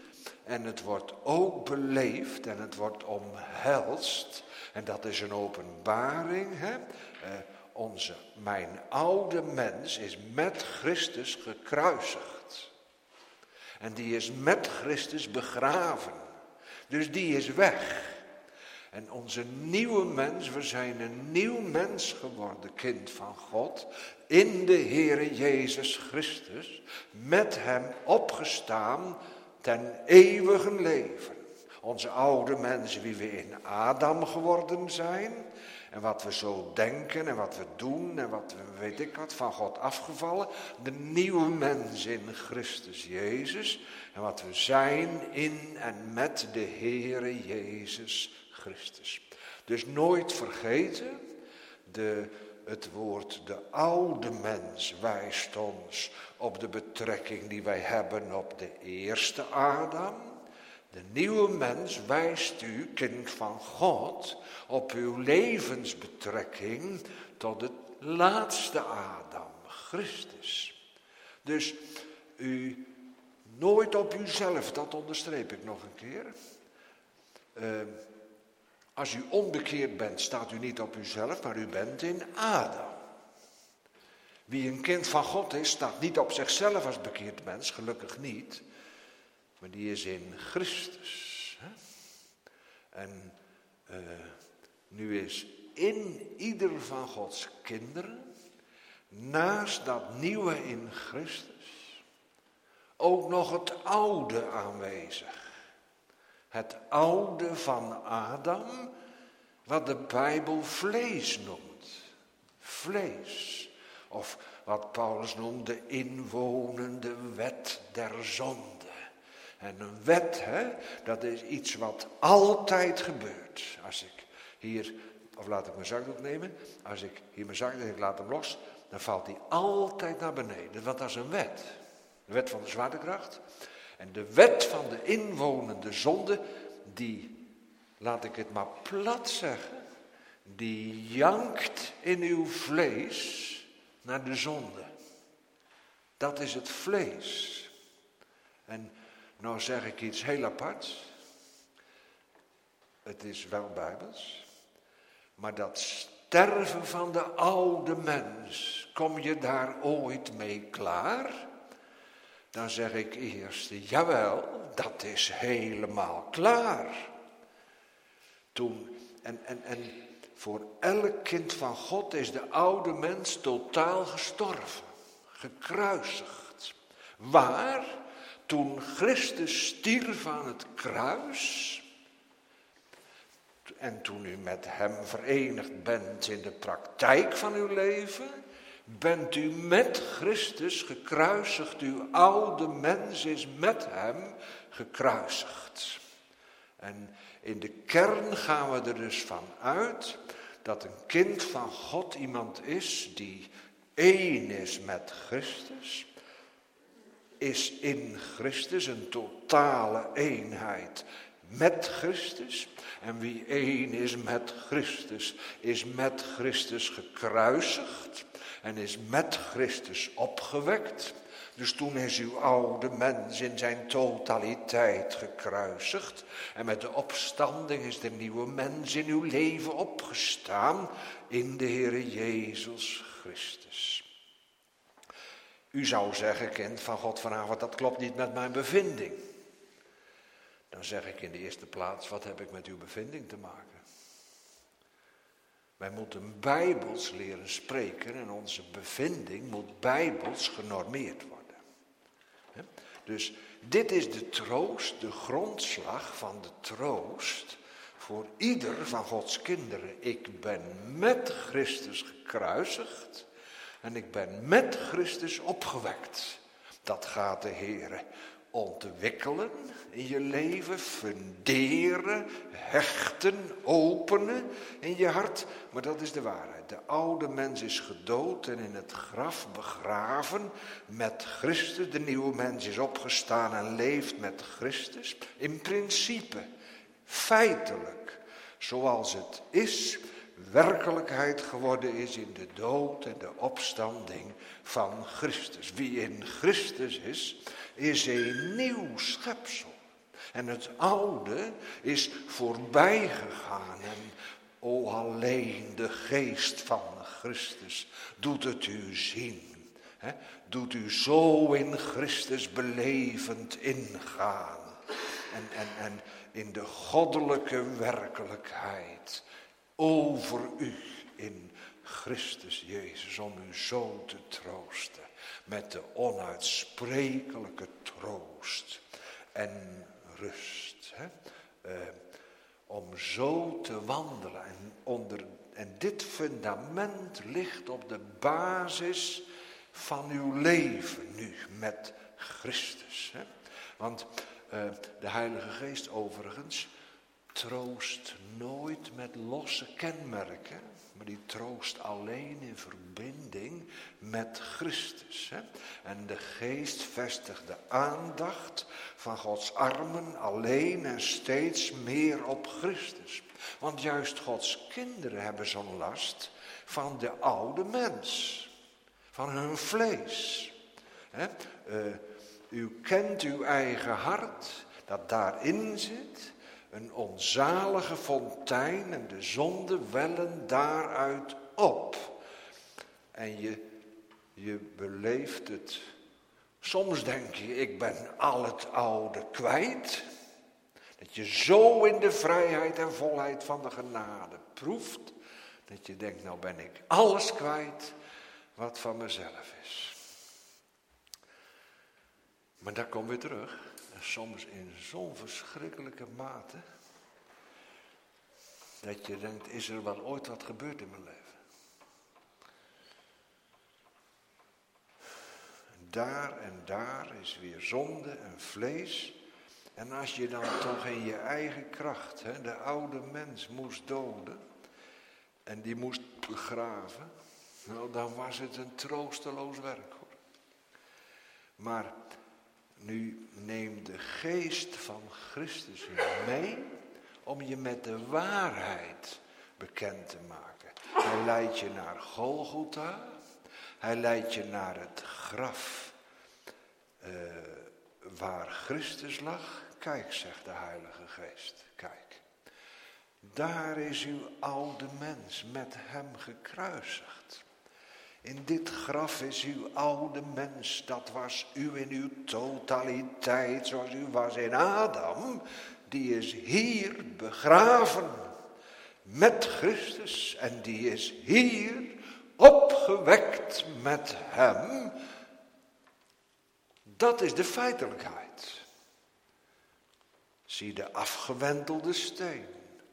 en het wordt ook beleefd en het wordt omhelst. En dat is een openbaring. Hè? Uh, onze, mijn oude mens is met Christus gekruisigd. En die is met Christus begraven. Dus die is weg. En onze nieuwe mens, we zijn een nieuw mens geworden, kind van God, in de Heere Jezus Christus, met hem opgestaan ten eeuwige leven. Onze oude mensen, wie we in Adam geworden zijn, en wat we zo denken en wat we doen en wat we, weet ik wat, van God afgevallen. De nieuwe mens in Christus Jezus, en wat we zijn in en met de Heere Jezus Christus. Dus nooit vergeten, de, het woord de oude mens wijst ons op de betrekking die wij hebben op de eerste Adam. De nieuwe mens wijst u, kind van God, op uw levensbetrekking tot het laatste Adam, Christus. Dus u nooit op uzelf, dat onderstreep ik nog een keer. Uh, Als u onbekeerd bent, staat u niet op uzelf, maar u bent in Adam. Wie een kind van God is, staat niet op zichzelf als bekeerd mens, gelukkig niet. Maar die is in Christus. Hè? En uh, nu is in ieder van Gods kinderen, naast dat nieuwe in Christus, ook nog het oude aanwezig. Het oude van Adam, wat de Bijbel vlees noemt. Vlees. Of wat Paulus noemt de inwonende wet der zonde. En een wet, hè, dat is iets wat altijd gebeurt. Als ik hier, of laat ik mijn zakdoek nemen. Als ik hier mijn zakdoek, ik laat hem los, dan valt hij altijd naar beneden. Want dat is een wet. De wet van de zwaartekracht. En de wet van de inwonende zonde, die, laat ik het maar plat zeggen, die jankt in uw vlees naar de zonde. Dat is het vlees. En nou zeg ik iets heel aparts. Het is wel bijbels. Maar dat sterven van de oude mens, kom je daar ooit mee klaar? Dan zeg ik eerst, jawel, dat is helemaal klaar. Toen, en, en, en voor elk kind van God is de oude mens totaal gestorven, gekruisigd. Waar? Toen Christus stierf aan het kruis, en toen u met hem verenigd bent in de praktijk van uw leven, bent u met Christus gekruisigd. Uw oude mens is met hem gekruisigd. En in de kern gaan we er dus van uit dat een kind van God iemand is die één is met Christus. Is in Christus een totale eenheid met Christus. En wie één is met Christus, is met Christus gekruisigd. En is met Christus opgewekt. Dus toen is uw oude mens in zijn totaliteit gekruisigd. En met de opstanding is de nieuwe mens in uw leven opgestaan. In de Heere Jezus Christus. U zou zeggen, kind van God vanavond, dat klopt niet met mijn bevinding. Dan zeg ik in de eerste plaats, wat heb ik met uw bevinding te maken? Wij moeten bijbels leren spreken en onze bevinding moet bijbels genormeerd worden. Dus dit is de troost, de grondslag van de troost voor ieder van Gods kinderen. Ik ben met Christus gekruisigd en ik ben met Christus opgewekt. Dat gaat de Heere ontwikkelen in je leven, funderen, hechten, openen in je hart. Maar dat is de waarheid. De oude mens is gedood en in het graf begraven met Christus. De nieuwe mens is opgestaan en leeft met Christus. In principe, feitelijk, zoals het is, werkelijkheid geworden is in de dood en de opstanding van Christus. Wie in Christus is, is een nieuw schepsel. En het oude is voorbij gegaan. En o, alleen de geest van Christus doet het u zien. Hè? Doet u zo in Christus belevend ingaan. En, en, en in de goddelijke werkelijkheid over u in Christus Jezus. Om u zo te troosten met de onuitsprekelijke troost en rust. Hè? Uh, om zo te wandelen. En, onder, en dit fundament ligt op de basis van uw leven nu met Christus. Hè? Want uh, de Heilige Geest overigens troost nooit met losse kenmerken. Maar die troost alleen in verbinding met Christus. Hè? En de geest vestigt de aandacht van Gods armen alleen en steeds meer op Christus. Want juist Gods kinderen hebben zo'n last van de oude mens. Van hun vlees. Hè? Uh, u kent uw eigen hart, dat daarin zit. Een onzalige fontein en de zonde wellen daaruit op. En je, je beleeft het. Soms denk je, ik ben al het oude kwijt. Dat je zo in de vrijheid en volheid van de genade proeft. Dat je denkt, nou ben ik alles kwijt wat van mezelf is. Maar daar komen we terug. En soms in zo'n verschrikkelijke mate. Dat je denkt, is er wel ooit wat gebeurd in mijn leven? En daar en daar is weer zonde en vlees. En als je dan toch in je eigen kracht, hè, de oude mens moest doden. En die moest begraven. Nou, dan was het een troosteloos werk, hoor. Maar nu neem de geest van Christus u mee om je met de waarheid bekend te maken. Hij leidt je naar Golgotha. Hij leidt je naar het graf uh, waar Christus lag. Kijk, zegt de Heilige Geest, kijk. Daar is uw oude mens met hem gekruisigd. In dit graf is uw oude mens, dat was u in uw totaliteit, zoals u was in Adam. Die is hier begraven met Christus en die is hier opgewekt met hem. Dat is de feitelijkheid. Zie de afgewentelde steen.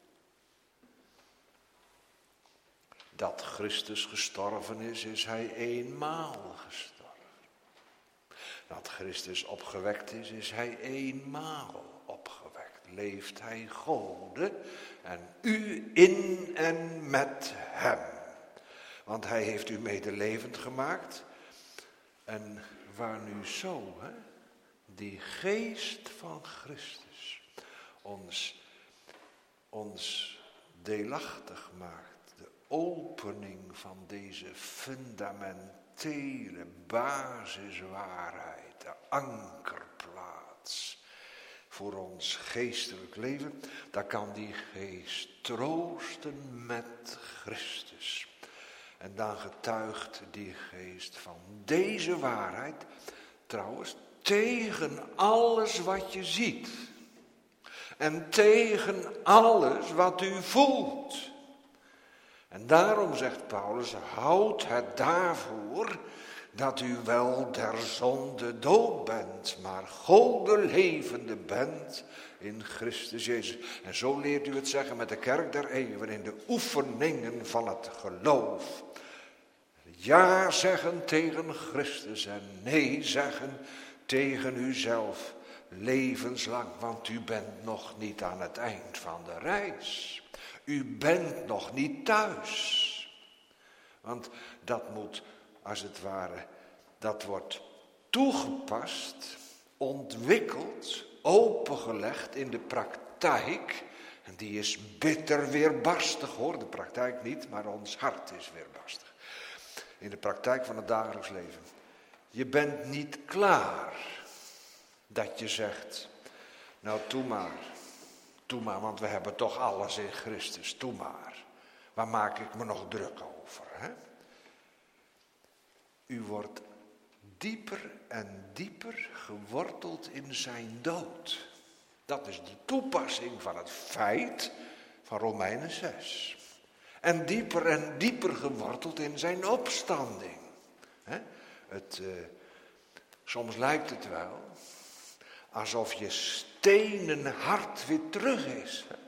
Dat Christus gestorven is, is hij eenmaal gestorven. Dat Christus opgewekt is, is hij eenmaal opgewekt. Leeft hij Gode en u in en met hem. Want hij heeft u medelevend gemaakt. En waar nu zo, hè, die geest van Christus ons, ons deelachtig maakt. De opening van deze fundamentele basiswaarheid, de ankerplaats voor ons geestelijk leven, daar kan die geest troosten met Christus. En dan getuigt die geest van deze waarheid, trouwens, tegen alles wat je ziet. En tegen alles wat u voelt. En daarom zegt Paulus, houd het daarvoor dat u wel der zonde dood bent, maar Gode levende bent in Christus Jezus. En zo leert u het zeggen met de kerk der eeuwen in de oefeningen van het geloof. Ja zeggen tegen Christus en nee zeggen tegen uzelf levenslang, want u bent nog niet aan het eind van de reis. U bent nog niet thuis. Want dat moet, als het ware, dat wordt toegepast, ontwikkeld, opengelegd in de praktijk. En die is bitter weerbarstig, hoor. De praktijk niet, maar ons hart is weerbarstig. In de praktijk van het dagelijks leven. Je bent niet klaar dat je zegt, Nou, toe maar. Toe maar, want we hebben toch alles in Christus. Toe maar. Waar maak ik me nog druk over, hè? U wordt dieper en dieper geworteld in zijn dood. Dat is de toepassing van het feit van Romeinen zes. En dieper en dieper geworteld in zijn opstanding. He? Het, uh, soms lijkt het wel alsof je stenen hart weer terug is. He?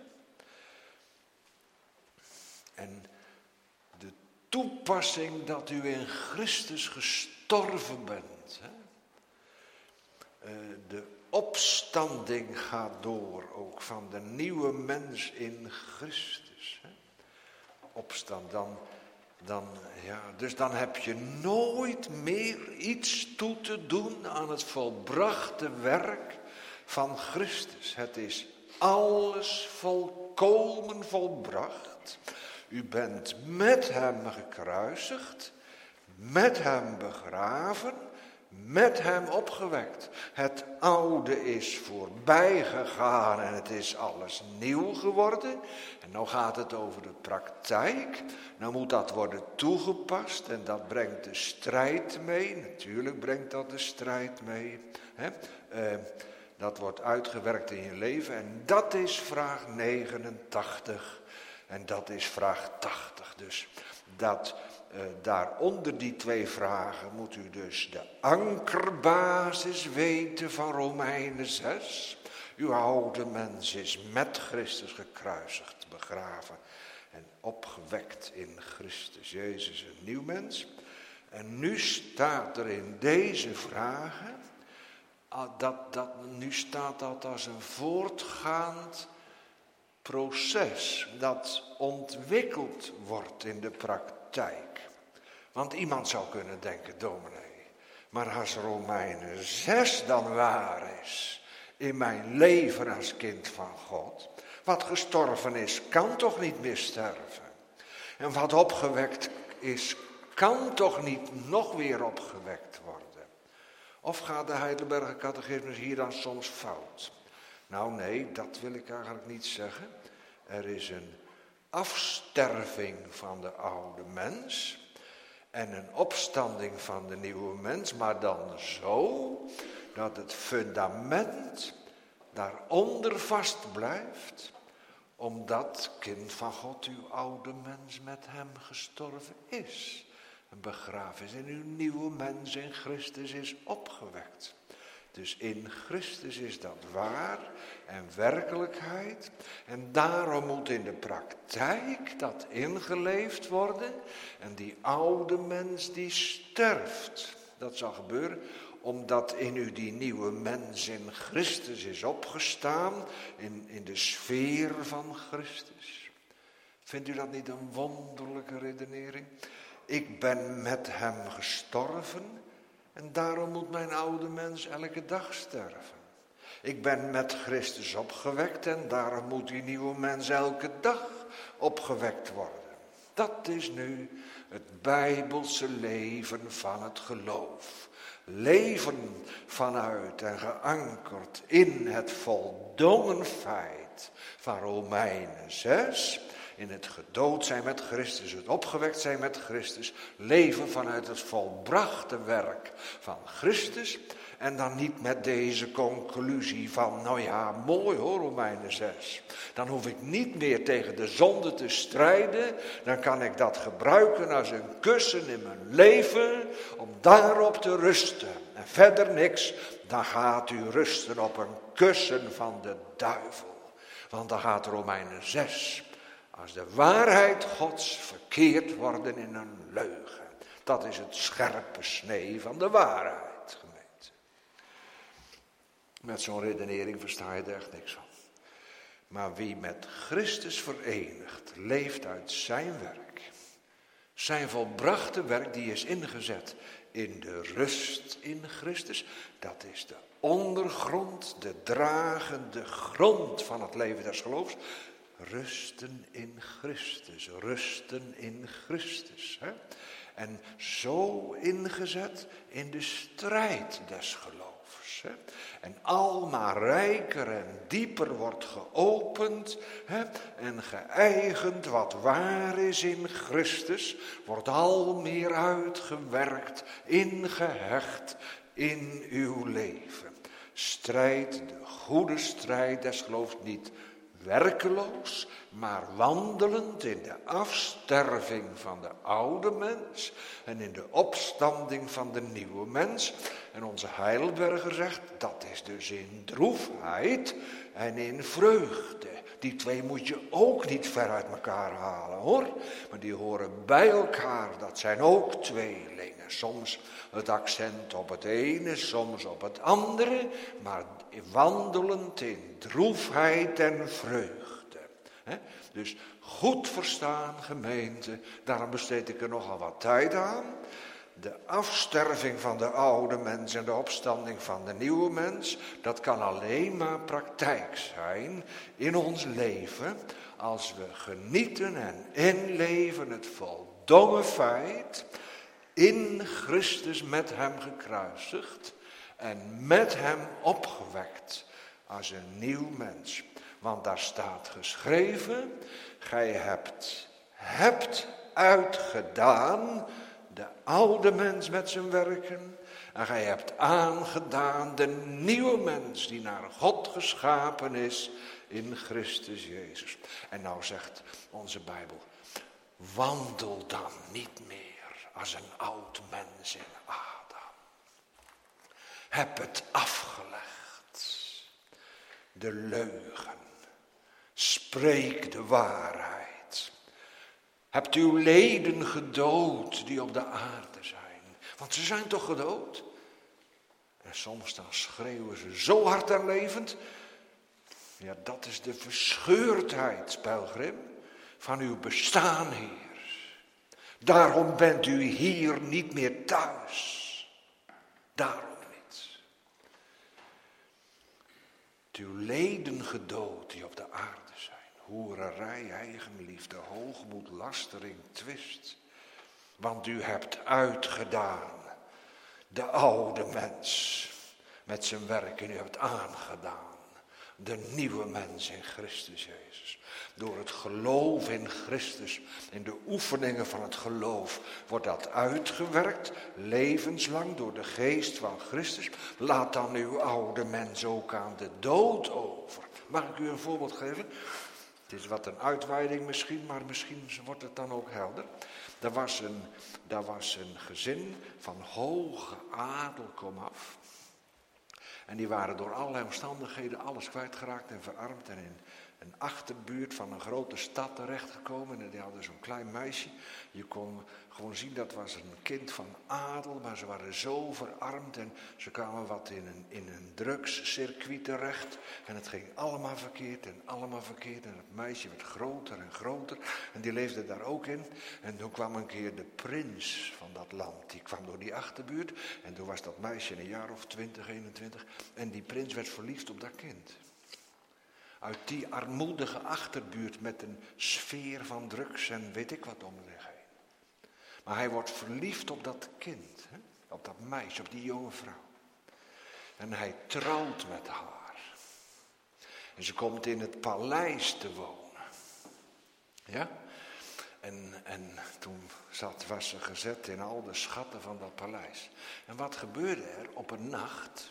En de toepassing dat u in Christus gestorven bent. Hè? Uh, de opstanding gaat door ook van de nieuwe mens in Christus. Hè? Opstand, dan, dan, ja, dus dan heb je nooit meer iets toe te doen aan het volbrachte werk van Christus. Het is alles volkomen volbracht. U bent met hem gekruisigd, met hem begraven, met hem opgewekt. Het oude is voorbij gegaan en het is alles nieuw geworden. En nou gaat het over de praktijk. Nou moet dat worden toegepast en dat brengt de strijd mee. Natuurlijk brengt dat de strijd mee. Hè? Uh, dat wordt uitgewerkt in je leven en dat is vraag negenentachtig. En dat is vraag tachtig. Dus dat... Uh, daaronder die twee vragen moet u dus de ankerbasis weten van Romeinen zes. Uw oude mens is met Christus gekruisigd, begraven en opgewekt in Christus Jezus, een nieuw mens. En nu staat er in deze vragen, uh, dat, dat, nu staat dat als een voortgaand proces dat ontwikkeld wordt in de praktijk. Want iemand zou kunnen denken, dominee, maar als Romeinen zes dan waar is in mijn leven als kind van God, wat gestorven is, kan toch niet meer sterven. En wat opgewekt is, kan toch niet nog weer opgewekt worden. Of gaat de Heidelberger catechismus hier dan soms fout? Nou nee, dat wil ik eigenlijk niet zeggen. Er is een afsterving van de oude mens en een opstanding van de nieuwe mens, maar dan zo dat het fundament daaronder vast blijft, omdat, kind van God, uw oude mens met hem gestorven is en begraven is en uw nieuwe mens in Christus is opgewekt. Dus in Christus is dat waar en werkelijkheid. En daarom moet in de praktijk dat ingeleefd worden. En die oude mens die sterft. Dat zal gebeuren omdat in u die nieuwe mens in Christus is opgestaan. In, in de sfeer van Christus. Vindt u dat niet een wonderlijke redenering? Ik ben met hem gestorven. En daarom moet mijn oude mens elke dag sterven. Ik ben met Christus opgewekt en daarom moet die nieuwe mens elke dag opgewekt worden. Dat is nu het Bijbelse leven van het geloof. Leven vanuit en geankerd in het voldongen feit van Romeinen zes... In het gedood zijn met Christus, het opgewekt zijn met Christus. Leven vanuit het volbrachte werk van Christus. En dan niet met deze conclusie van, nou ja, mooi hoor, Romeinen zes. Dan hoef ik niet meer tegen de zonde te strijden. Dan kan ik dat gebruiken als een kussen in mijn leven om daarop te rusten. En verder niks, dan gaat u rusten op een kussen van de duivel. Want dan gaat Romeinen zes... als de waarheid Gods verkeerd worden in een leugen. Dat is het scherpe snee van de waarheid, gemeente. Met zo'n redenering versta je er echt niks van. Maar wie met Christus verenigt, leeft uit zijn werk. Zijn volbrachte werk, die is ingezet in de rust in Christus. Dat is de ondergrond, de dragende grond van het leven des geloofs. Rusten in Christus, rusten in Christus. Hè? En zo ingezet in de strijd des geloofs. Hè? En al maar rijker en dieper wordt geopend, hè? En geëigend wat waar is in Christus, wordt al meer uitgewerkt, ingehecht in uw leven. Strijd de goede strijd des geloofs niet werkeloos, maar wandelend in de afsterving van de oude mens en in de opstanding van de nieuwe mens. En onze Heidelberger zegt, dat is dus in droefheid en in vreugde. Die twee moet je ook niet ver uit elkaar halen, hoor. Maar die horen bij elkaar, dat zijn ook tweelingen. Soms het accent op het ene, soms op het andere, maar wandelend in droefheid en vreugde. He? Dus goed verstaan, gemeente, daarom besteed ik er nogal wat tijd aan. De afsterving van de oude mens en de opstanding van de nieuwe mens, dat kan alleen maar praktijk zijn in ons leven, als we genieten en inleven het voldongen feit, in Christus met hem gekruisigd en met hem opgewekt als een nieuw mens. Want daar staat geschreven, gij hebt, hebt uitgedaan de oude mens met zijn werken. En gij hebt aangedaan de nieuwe mens die naar God geschapen is in Christus Jezus. En nou zegt onze Bijbel, wandel dan niet meer als een oud mens in Adam. Heb het afgelegd. De leugen. Spreek de waarheid. Hebt uw leden gedood die op de aarde zijn. Want ze zijn toch gedood? En soms dan schreeuwen ze zo hard en levend. Ja, dat is de verscheurdheid, pelgrim, van uw bestaan, Heer. Daarom bent u hier niet meer thuis. Daarom niet. Uw leden gedood die op de aarde zijn. Hoererij, eigenliefde, hoogmoed, lastering, twist. Want u hebt uitgedaan de oude mens met zijn werk en u hebt aangedaan de nieuwe mens in Christus Jezus. Door het geloof in Christus, in de oefeningen van het geloof, wordt dat uitgewerkt, levenslang door de geest van Christus. Laat dan uw oude mens ook aan de dood over. Mag ik u een voorbeeld geven? Het is wat een uitweiding misschien, maar misschien wordt het dan ook helder. Daar was een, daar was een gezin van hoge adel komaf. En die waren door allerlei omstandigheden alles kwijtgeraakt en verarmd en in een achterbuurt van een grote stad terechtgekomen. En die hadden zo'n klein meisje. Je kon gewoon zien dat was een kind van adel, maar ze waren zo verarmd en ze kwamen wat in een, in een drugscircuit terecht. En het ging allemaal verkeerd en allemaal verkeerd. En het meisje werd groter en groter en die leefde daar ook in. En toen kwam een keer de prins van dat land, die kwam door die achterbuurt. En toen was dat meisje een jaar of twintig, eenentwintig. En die prins werd verliefd op dat kind. Uit die armoedige achterbuurt met een sfeer van drugs en weet ik wat om zich heen. Maar hij wordt verliefd op dat kind, hè? Op dat meisje, op die jonge vrouw. En hij trouwt met haar. En ze komt in het paleis te wonen. Ja? En, en toen zat, was ze gezet in al de schatten van dat paleis. En wat gebeurde er op een nacht?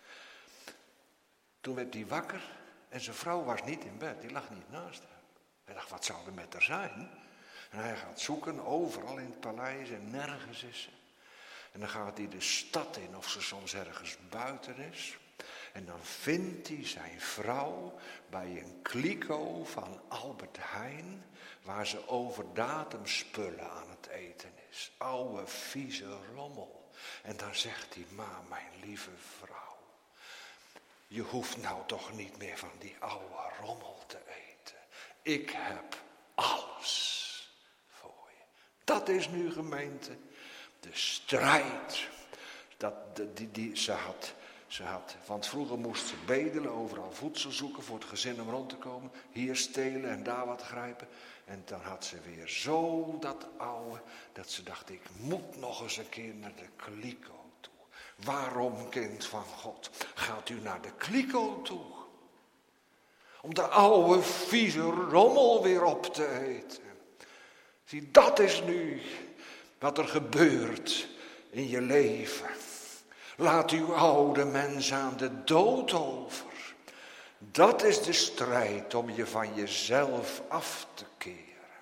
Toen werd hij wakker. En zijn vrouw was niet in bed, die lag niet naast hem. Hij dacht, wat zou er met haar zijn? En hij gaat zoeken, overal in het paleis en nergens is ze. En dan gaat hij de stad in, of ze soms ergens buiten is. En dan vindt hij zijn vrouw bij een kliko van Albert Heijn, waar ze over datumspullen aan het eten is. Oude, vieze rommel. En dan zegt hij, ma, mijn lieve vrouw. Je hoeft nou toch niet meer van die oude rommel te eten. Ik heb alles voor je. Dat is nu, gemeente, de strijd. Dat, die, die, die, ze, had, ze had, want vroeger moest ze bedelen, overal voedsel zoeken voor het gezin om rond te komen. Hier stelen en daar wat grijpen. En dan had ze weer zo dat oude, dat ze dacht, ik moet nog eens een keer naar de kliko toe. Waarom, kind van God, gaat u naar de kliko toe? Om de oude vieze rommel weer op te eten. Zie, dat is nu wat er gebeurt in je leven. Laat uw oude mens aan de dood over. Dat is de strijd om je van jezelf af te keren.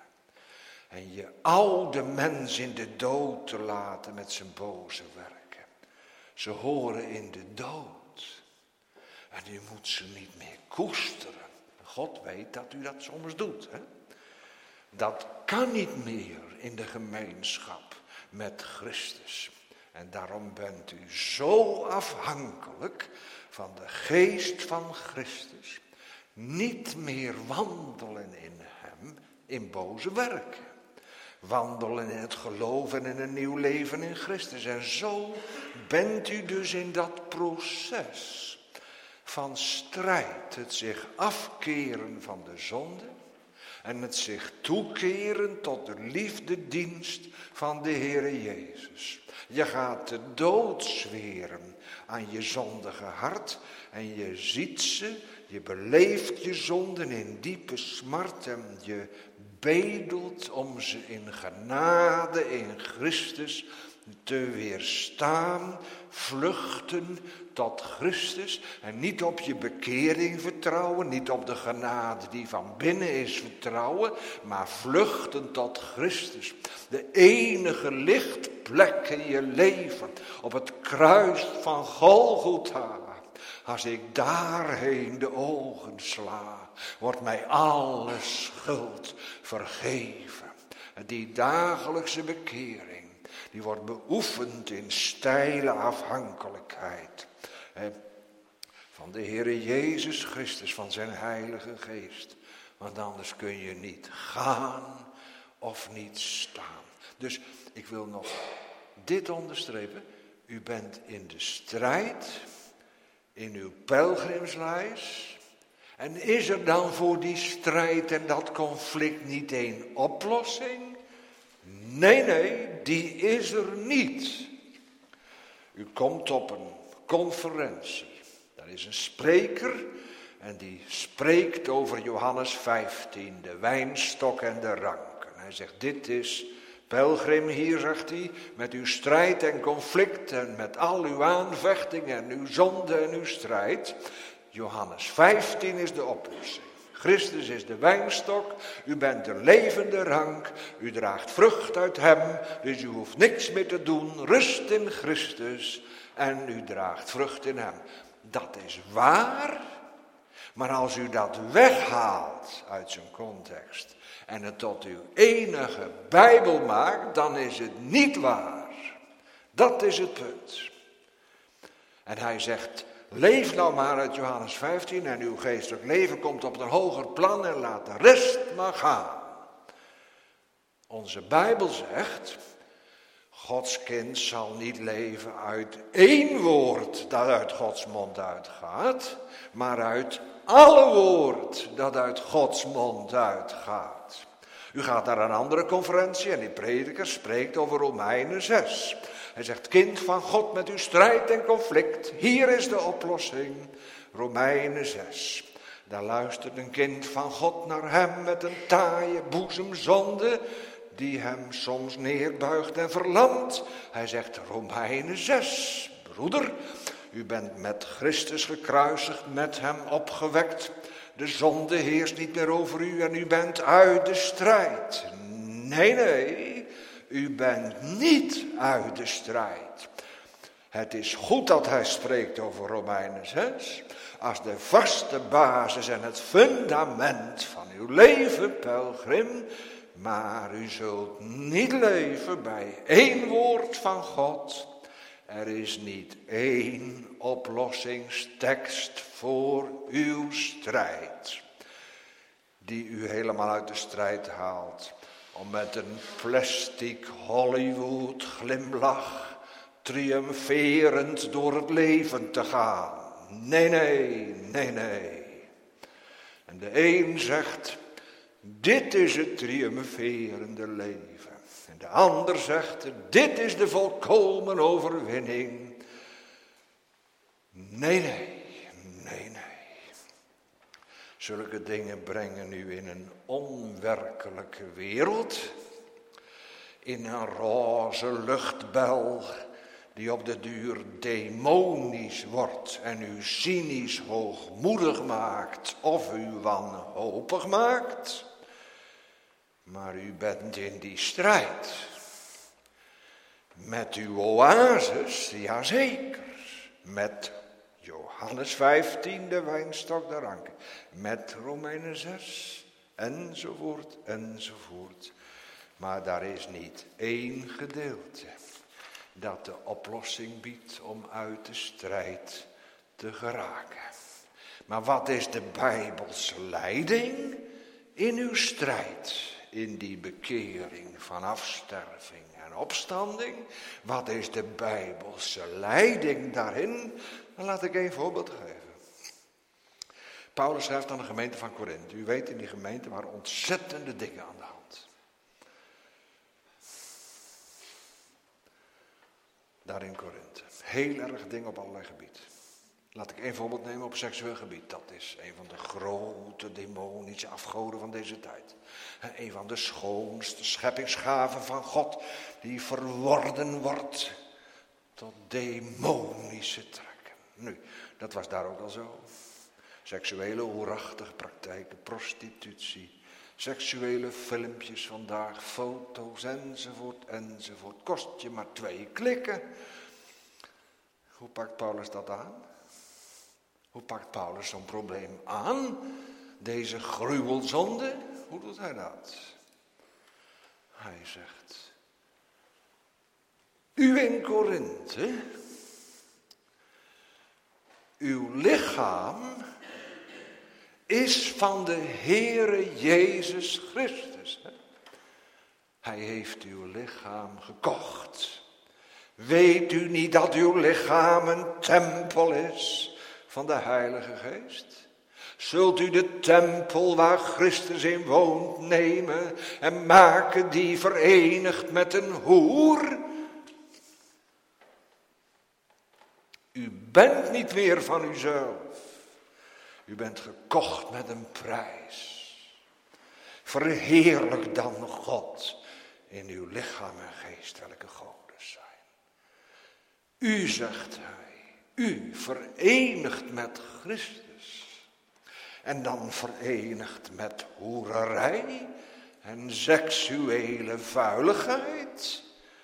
En je oude mens in de dood te laten met zijn boze werken. Ze horen in de dood. En u moet ze niet meer koesteren. God weet dat u dat soms doet. Hè? Dat kan niet meer in de gemeenschap met Christus. En daarom bent u zo afhankelijk van de geest van Christus. Niet meer wandelen in hem in boze werken. Wandelen in het geloof en in een nieuw leven in Christus. En zo bent u dus in dat proces van strijd. Het zich afkeren van de zonde. En het zich toekeren tot de liefdedienst van de Heere Jezus. Je gaat de dood zweren aan je zondige hart. En je ziet ze, je beleeft je zonden in diepe smart. En je bedelt om ze in genade in Christus te weerstaan. Vluchten tot Christus en niet op je bekering vertrouwen, niet op de genade die van binnen is vertrouwen, maar vluchten tot Christus. De enige lichtplek in je leven op het kruis van Golgotha. Als ik daarheen de ogen sla, wordt mij alle schuld vergeven. En die dagelijkse bekering, die wordt beoefend in steile afhankelijkheid. Van de Heere Jezus Christus, van zijn Heilige Geest. Want anders kun je niet gaan of niet staan. Dus ik wil nog dit onderstrepen. U bent in de strijd, in uw pelgrimsreis. En is er dan voor die strijd en dat conflict niet één oplossing? Nee, nee, die is er niet. U komt op een conferentie. Daar is een spreker en die spreekt over Johannes vijftien, de wijnstok en de ranken. Hij zegt, dit is, pelgrim hier, zegt hij, met uw strijd en conflict en met al uw aanvechting en uw zonde en uw strijd. Johannes vijftien is de oplossing. Christus is de wijnstok, u bent de levende rank, u draagt vrucht uit hem, dus u hoeft niks meer te doen, rust in Christus en u draagt vrucht in hem. Dat is waar, maar als u dat weghaalt uit zijn context en het tot uw enige Bijbel maakt, dan is het niet waar. Dat is het punt. En hij zegt, leef nou maar uit Johannes vijftien en uw geestelijk leven komt op een hoger plan en laat de rest maar gaan. Onze Bijbel zegt, Gods kind zal niet leven uit één woord dat uit Gods mond uitgaat, maar uit alle woord dat uit Gods mond uitgaat. U gaat naar een andere conferentie en die prediker spreekt over Romeinen zes. Hij zegt, kind van God met uw strijd en conflict, hier is de oplossing. Romeinen zes. Daar luistert een kind van God naar hem met een taaie boezemzonde, die hem soms neerbuigt en verlamt. Hij zegt, Romeinen zes, broeder, u bent met Christus gekruisigd, met hem opgewekt. De zonde heerst niet meer over u en u bent uit de strijd. Nee, nee, u bent niet uit de strijd. Het is goed dat hij spreekt over Romeinen zes. Als de vaste basis en het fundament van uw leven, pelgrim. Maar u zult niet leven bij één woord van God. Er is niet één oplossingstekst voor uw strijd. Die u helemaal uit de strijd haalt. Om met een plastic Hollywood glimlach triomferend door het leven te gaan. Nee, nee, nee, nee. En de een zegt, dit is het triomferende leven. En de ander zegt, dit is de volkomen overwinning. Nee, nee, nee, nee. Zulke dingen brengen u in een onwerkelijke wereld, in een roze luchtbel die op de duur demonisch wordt en u cynisch hoogmoedig maakt of u wanhopig maakt. Maar u bent in die strijd met uw oases, jazeker, met Johannes vijftien, de wijnstok, de ranken, met Romeinen zes, enzovoort, enzovoort. Maar daar is niet één gedeelte dat de oplossing biedt om uit de strijd te geraken. Maar wat is de Bijbelse leiding in uw strijd, in die bekering van afsterving en opstanding? Wat is de Bijbelse leiding daarin? Dan laat ik één voorbeeld geven. Paulus schrijft aan de gemeente van Korinthe. U weet, in die gemeente waren ontzettende dingen aan de hand. Daar in Korinthe. Heel erg dingen op allerlei gebieden. Laat ik één voorbeeld nemen op seksueel gebied. Dat is een van de grote demonische afgoden van deze tijd. Een van de schoonste scheppingsgaven van God, die verworden wordt tot demonische trekken. Nu, dat was daar ook al zo. Seksuele hoerachtige praktijken, prostitutie, seksuele filmpjes vandaag, foto's enzovoort, enzovoort. Kost je maar twee klikken. Hoe pakt Paulus dat aan? Hoe pakt Paulus zo'n probleem aan? Deze gruwelzonde, hoe doet hij dat? Hij zegt, u in Korinthe, uw lichaam is van de Heere Jezus Christus. Hij heeft uw lichaam gekocht. Weet u niet dat uw lichaam een tempel is van de Heilige Geest? Zult u de tempel waar Christus in woont nemen en maken die verenigd met een hoer? U bent niet meer van uzelf. U bent gekocht met een prijs. Verheerlijk dan God in uw lichaam en geest, welke goden zijn. U, zegt hij, u verenigd met Christus. En dan verenigd met hoererij en seksuele vuiligheid.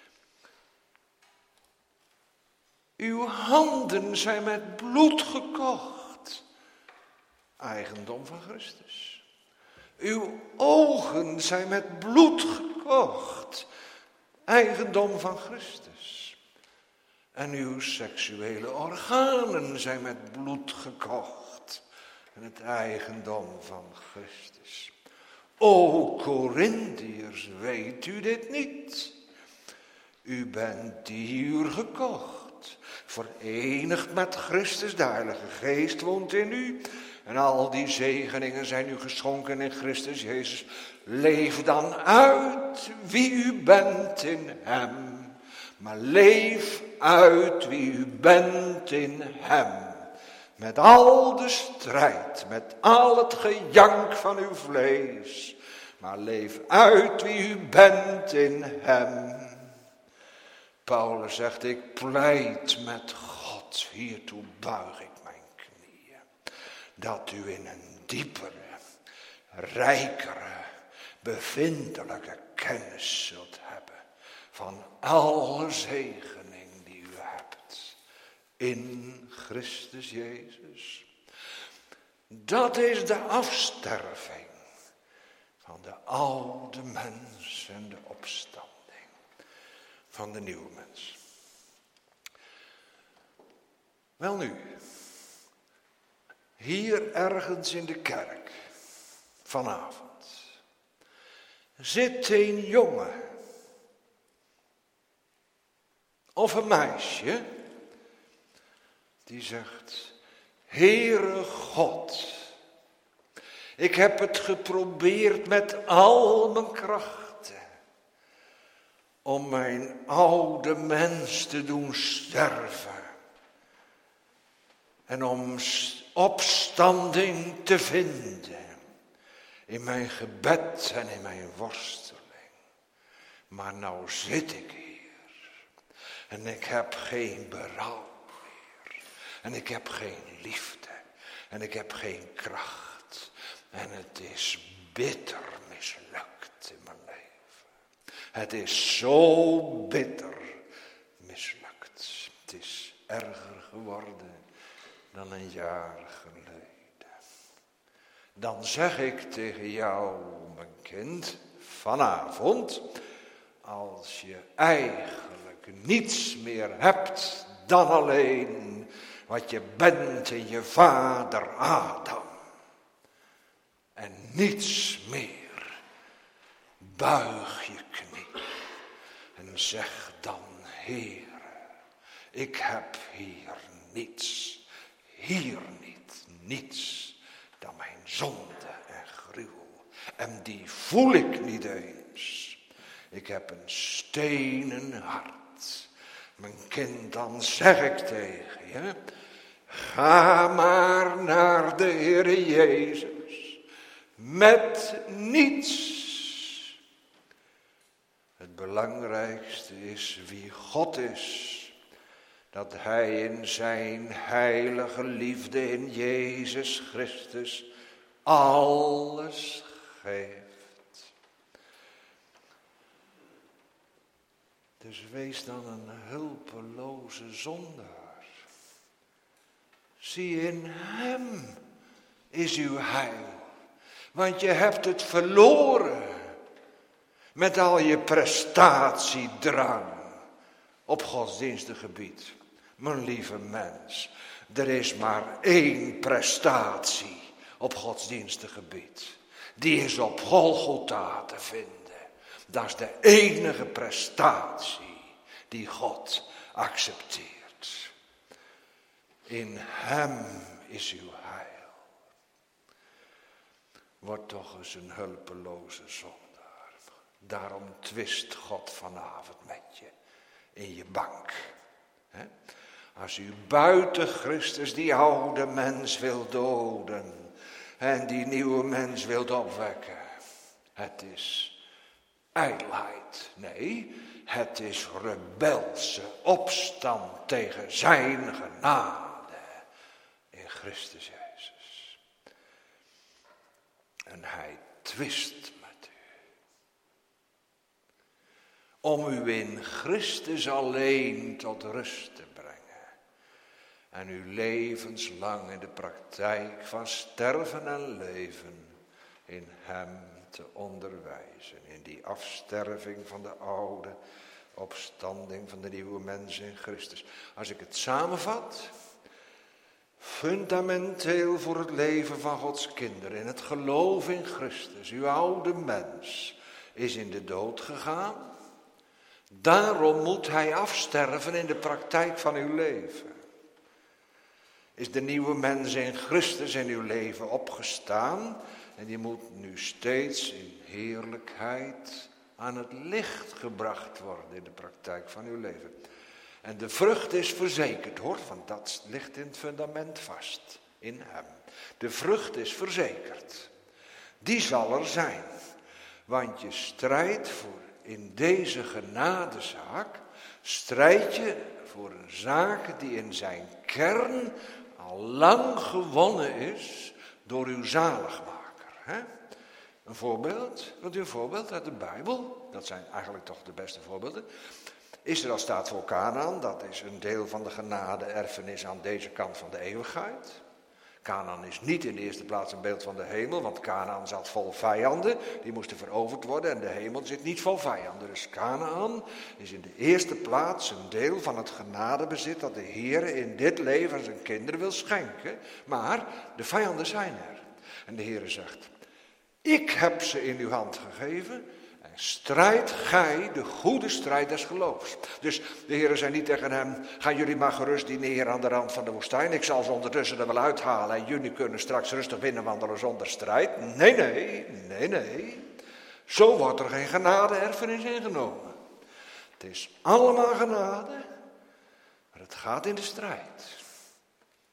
Uw handen zijn met bloed gekocht. Eigendom van Christus. Uw ogen zijn met bloed gekocht. Eigendom van Christus. En uw seksuele organen zijn met bloed gekocht. En het eigendom van Christus. O Korintiërs, weet u dit niet? U bent dierbaar gekocht. Verenigd met Christus, de Heilige Geest woont in u. En al die zegeningen zijn u geschonken in Christus Jezus. Leef dan uit wie u bent in hem. Maar leef uit wie u bent in hem. Met al de strijd, met al het gejank van uw vlees. Maar leef uit wie u bent in hem. Paulus zegt, ik pleit met God, hiertoe buig ik mijn knieën. Dat u in een diepere, rijkere, bevindelijke kennis zult hebben. Van alle zegening die u hebt. In Christus Jezus. Dat is de afsterving van de oude mens en de opstanding van de nieuwe mens. Welnu, hier ergens in de kerk vanavond zit een jongen of een meisje die zegt, Heere God, ik heb het geprobeerd met al mijn krachten om mijn oude mens te doen sterven. en om opstanding te vinden in mijn gebed en in mijn worsteling. Maar nou zit ik hier en ik heb geen berouw meer en ik heb geen liefde en ik heb geen kracht en het is bitter mislukt in mijn leven. Het is zo bitter mislukt. Het is erger geworden dan een jaar geleden. Dan zeg ik tegen jou, mijn kind, vanavond, als je eigenlijk niets meer hebt dan alleen wat je bent in je vader Adam, en niets meer, buig je knie en zeg dan, Heere, ik heb hier niets, hier niet, niets dan mijn zonde en gruwel. En die voel ik niet eens. Ik heb een stenen hart. Mijn kind, dan zeg ik tegen je, ga maar naar de Heere Jezus met niets. Het belangrijkste is wie God is. Dat hij in zijn heilige liefde in Jezus Christus alles geeft. Dus wees dan een hulpeloze zondaar. Zie, in hem is uw heil. Want je hebt het verloren met al je prestatiedrang op godsdienstig gebied. Mijn lieve mens, er is maar één prestatie op godsdienstig gebied. Die is op Golgotha te vinden. Dat is de enige prestatie die God accepteert. In hem is uw heil. Word toch eens een hulpeloze zondaar. Daarom twist God vanavond met je in je bank. He? Als u buiten Christus die oude mens wil doden en die nieuwe mens wilt opwekken. Het is ijdelheid. Nee, het is rebelse opstand tegen zijn genade in Christus Jezus. En hij twist met u. Om u in Christus alleen tot rust te brengen. En uw levenslang in de praktijk van sterven en leven in hem te onderwijzen. In die afsterving van de oude, opstanding van de nieuwe mens in Christus. Als ik het samenvat, fundamenteel voor het leven van Gods kinderen, in het geloof in Christus, uw oude mens is in de dood gegaan. Daarom moet hij afsterven in de praktijk van uw leven. Is de nieuwe mens in Christus in uw leven opgestaan en die moet nu steeds in heerlijkheid aan het licht gebracht worden in de praktijk van uw leven. En de vrucht is verzekerd hoor, want dat ligt in het fundament vast, in hem. De vrucht is verzekerd. Die zal er zijn, want je strijdt voor in deze genadezaak, strijd je voor een zaak die in zijn kern al lang gewonnen is door uw zaligmaker. Hè? Een voorbeeld, wilt u een voorbeeld uit de Bijbel? Dat zijn eigenlijk toch de beste voorbeelden. Israël staat voor Kanaan, dat is een deel van de genade-erfenis aan deze kant van de eeuwigheid. Kanaan is niet in de eerste plaats een beeld van de hemel, want Kanaan zat vol vijanden, die moesten veroverd worden en de hemel zit niet vol vijanden. Dus Kanaan is in de eerste plaats een deel van het genadebezit dat de Heer in dit leven aan zijn kinderen wil schenken. Maar de vijanden zijn er. En de Heer zegt, ik heb ze in uw hand gegeven. En strijd gij de goede strijd des geloofs. Dus de Heer zei niet tegen hem, gaan jullie maar gerust dineren aan de rand van de woestijn. Ik zal ze ondertussen er wel uithalen en jullie kunnen straks rustig binnenwandelen zonder strijd. Nee, nee, nee, nee. Zo wordt er geen genade-erfenis ingenomen. Het is allemaal genade, maar het gaat in de strijd.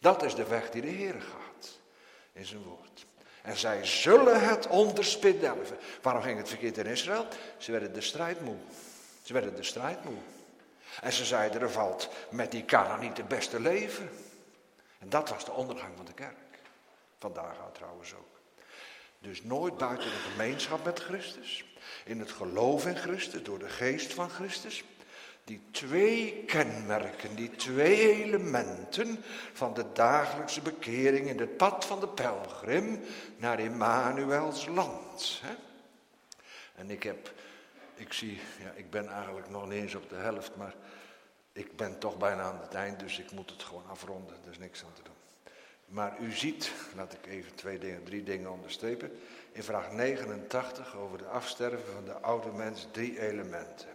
Dat is de weg die de Heer gaat in zijn woord. En zij zullen het onderspit delven. Waarom ging het verkeerd in Israël? Ze werden de strijd moe. Ze werden de strijd moe. En ze zeiden, er valt met die Kanaanieten het beste leven. En dat was de ondergang van de kerk. Vandaag gaat trouwens ook. Dus nooit buiten de gemeenschap met Christus. In het geloof in Christus, door de geest van Christus. Die twee kenmerken, die twee elementen van de dagelijkse bekering in het pad van de pelgrim naar Immanuels land. Hè? En ik heb, ik zie, ja, ik ben eigenlijk nog niet eens op de helft, maar ik ben toch bijna aan het eind, dus ik moet het gewoon afronden, er is niks aan te doen. Maar u ziet, laat ik even twee dingen, drie dingen onderstrepen, in vraag negenentachtig over de afsterven van de oude mens drie elementen.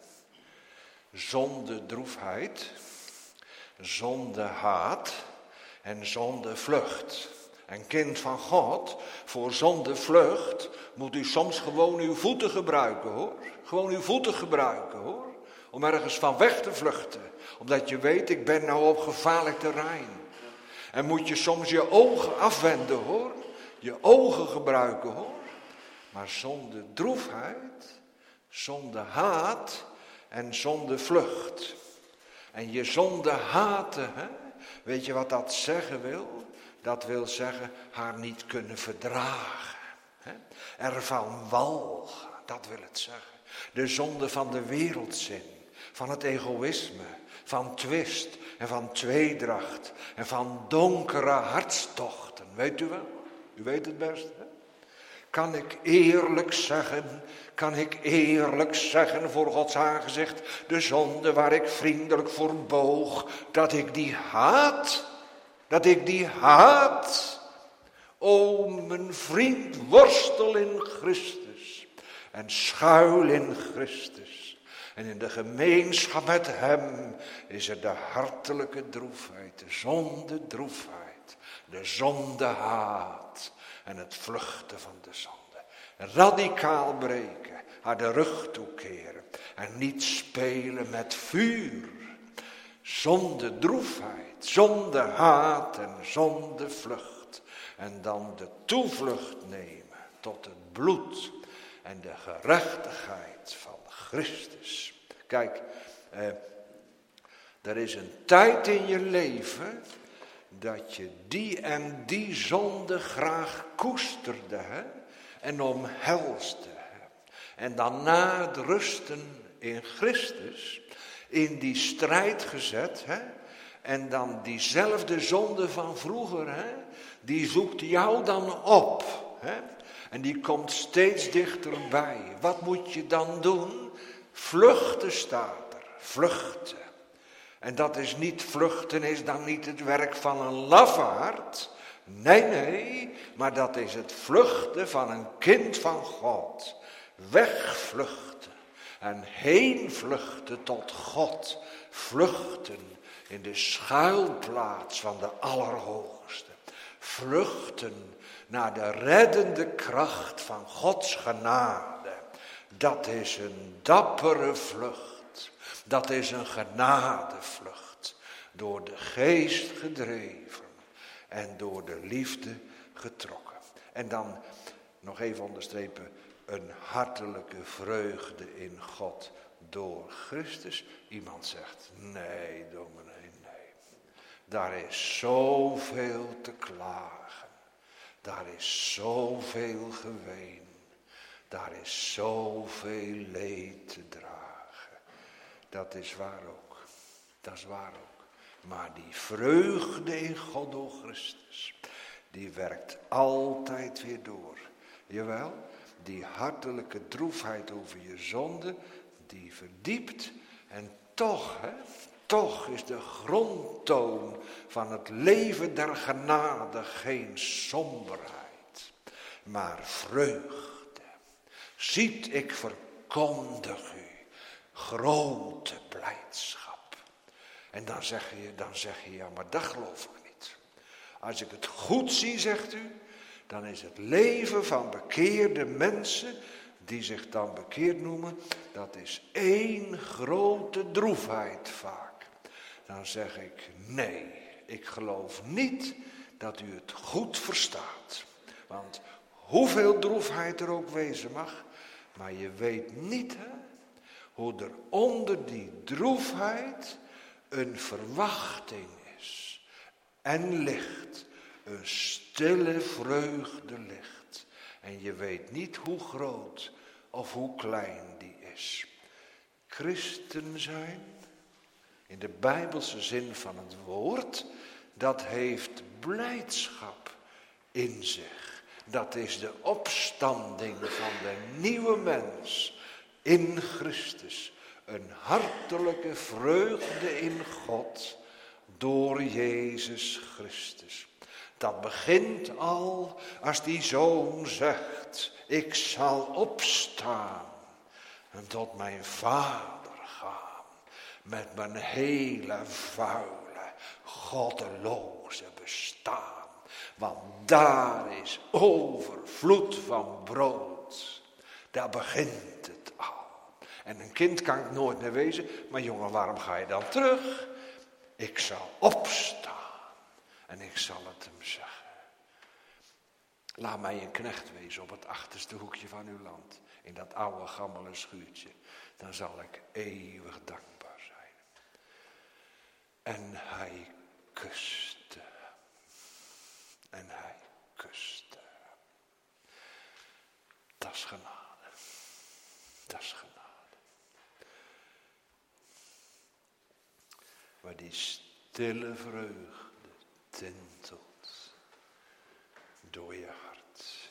Zonde droefheid, zonde haat en zonde vlucht. En kind van God, voor zonde vlucht moet u soms gewoon uw voeten gebruiken hoor. Gewoon uw voeten gebruiken hoor. Om ergens van weg te vluchten. Omdat je weet, ik ben nou op gevaarlijk terrein. En moet je soms je ogen afwenden hoor. Je ogen gebruiken hoor. Maar zonde droefheid, zonde haat en zonde vlucht. En je zonde haten, hè? Weet je wat dat zeggen wil? Dat wil zeggen haar niet kunnen verdragen. Hè? Ervan walgen, dat wil het zeggen. De zonde van de wereldzin, van het egoïsme, van twist en van tweedracht en van donkere hartstochten. Weet u wel? U weet het best, hè? Kan ik eerlijk zeggen, kan ik eerlijk zeggen voor Gods aangezicht, de zonde waar ik vriendelijk voor boog, dat ik die haat, dat ik die haat. O mijn vriend, worstel in Christus en schuil in Christus. En in de gemeenschap met hem is er de hartelijke droefheid, de zonde droefheid, de zonde haat. En het vluchten van de zonde. Radicaal breken. Haar de rug toekeren. En niet spelen met vuur. Zonde droefheid. Zonde haat en zonde vlucht. En dan de toevlucht nemen tot het bloed. En de gerechtigheid van Christus. Kijk. Eh, er is een tijd in je leven dat je die en die zonde graag koesterde hè? En omhelste. Hè? En dan na het rusten in Christus, in die strijd gezet. Hè? En dan diezelfde zonde van vroeger, hè? Die zoekt jou dan op. Hè? En die komt steeds dichterbij. Wat moet je dan doen? Vluchten staat er, vluchten. En dat is niet, vluchten is dan niet het werk van een lafaard. Nee, nee, maar dat is het vluchten van een kind van God. Wegvluchten en heen vluchten tot God. Vluchten in de schuilplaats van de Allerhoogste. Vluchten naar de reddende kracht van Gods genade. Dat is een dappere vlucht. Dat is een genadevlucht, door de geest gedreven en door de liefde getrokken. En dan nog even onderstrepen, een hartelijke vreugde in God door Christus. Iemand zegt, nee dominee, nee. Daar is zoveel te klagen, daar is zoveel geween, daar is zoveel leed te dragen. Dat is waar ook. Dat is waar ook. Maar die vreugde in God door Christus, die werkt altijd weer door. Jawel, die hartelijke droefheid over je zonde, die verdiept. En toch, hè, toch is de grondtoon van het leven der genade geen somberheid, maar vreugde. Ziet, ik verkondig u grote blijdschap. En dan zeg je, dan zeg je, ja, maar dat geloof ik niet. Als ik het goed zie, zegt u, dan is het leven van bekeerde mensen, die zich dan bekeerd noemen, dat is één grote droefheid vaak. Dan zeg ik, nee, ik geloof niet dat u het goed verstaat. Want hoeveel droefheid er ook wezen mag, maar je weet niet, hè, hoe er onder die droefheid een verwachting is. En licht, een stille vreugde ligt. En je weet niet hoe groot of hoe klein die is. Christen zijn, in de Bijbelse zin van het woord, dat heeft blijdschap in zich. Dat is de opstanding van de nieuwe mens in Christus. Een hartelijke vreugde in God door Jezus Christus. Dat begint al als die zoon zegt, ik zal opstaan en tot mijn vader gaan. Met mijn hele vuile, goddeloze bestaan. Want daar is overvloed van brood. Daar begint het al. En een kind kan ik nooit meer wezen. Maar jongen, waarom ga je dan terug? Ik zal opstaan. En ik zal het hem zeggen. Laat mij een knecht wezen op het achterste hoekje van uw land. In dat oude gammele schuurtje. Dan zal ik eeuwig dankbaar zijn. En hij kuste. En hij kuste. Dat is genade. Dat is genade. Waar die stille vreugde tintelt door je hart.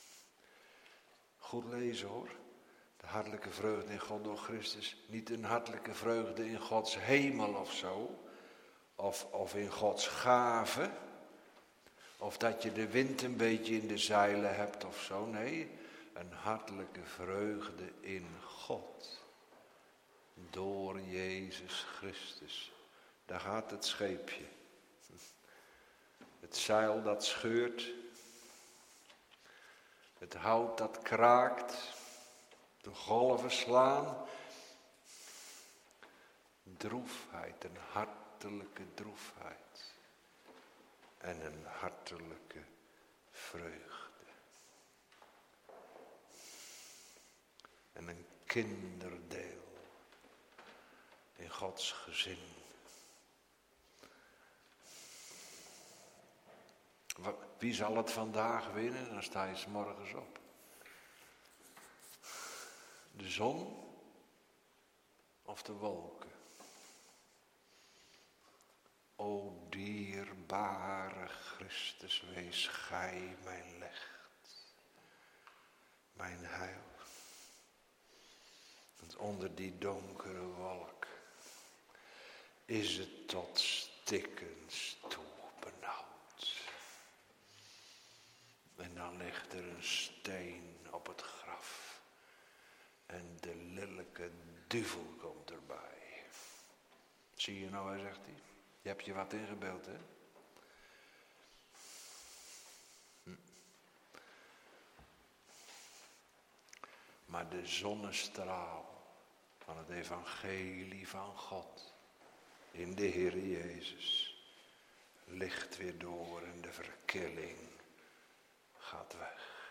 Goed lezen hoor. De hartelijke vreugde in God door Christus. Niet een hartelijke vreugde in Gods hemel of zo. Of, of in Gods gave. Of dat je de wind een beetje in de zeilen hebt of zo. Nee, een hartelijke vreugde in God. Door Jezus Christus. Daar gaat het scheepje. Het zeil dat scheurt. Het hout dat kraakt. De golven slaan. Droefheid, een hartelijke droefheid. En een hartelijke vreugde. En een kinderdeel in Gods gezin. Wie zal het vandaag winnen? Dan sta je 's morgens op. De zon of de wolken? O dierbare Christus, wees gij mijn licht, mijn heil. Want onder die donkere wolk is het tot stikkens toe benauwd. En dan ligt er een steen op het graf. En de lelijke duivel komt erbij. Zie je nou, hij zegt hij. Je hebt je wat ingebeeld, hè? Hm. Maar de zonnestraal van het evangelie van God in de Heer Jezus licht weer door en de verkilling gaat weg.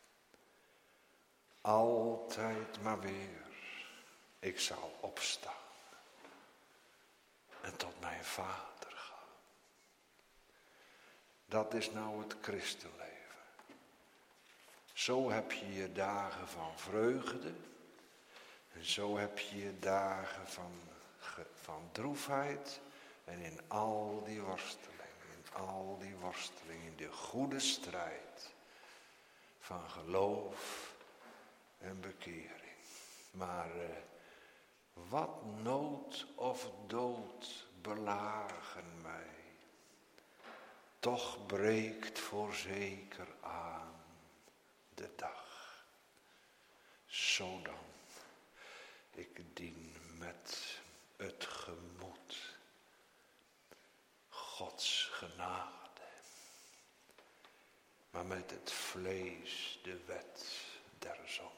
Altijd maar weer, ik zal opstaan. En tot mijn vader gaan. Dat is nou het christenleven. Zo heb je je dagen van vreugde. En zo heb je je dagen van, van droefheid. En in al die worsteling, in al die worsteling, in de goede strijd. Van geloof en bekering. Maar uh, wat nood of dood belagen mij. Toch breekt voorzeker aan de dag. Zodan ik dien met het gemoed Gods genade. Maar met het vlees de wet der zonde.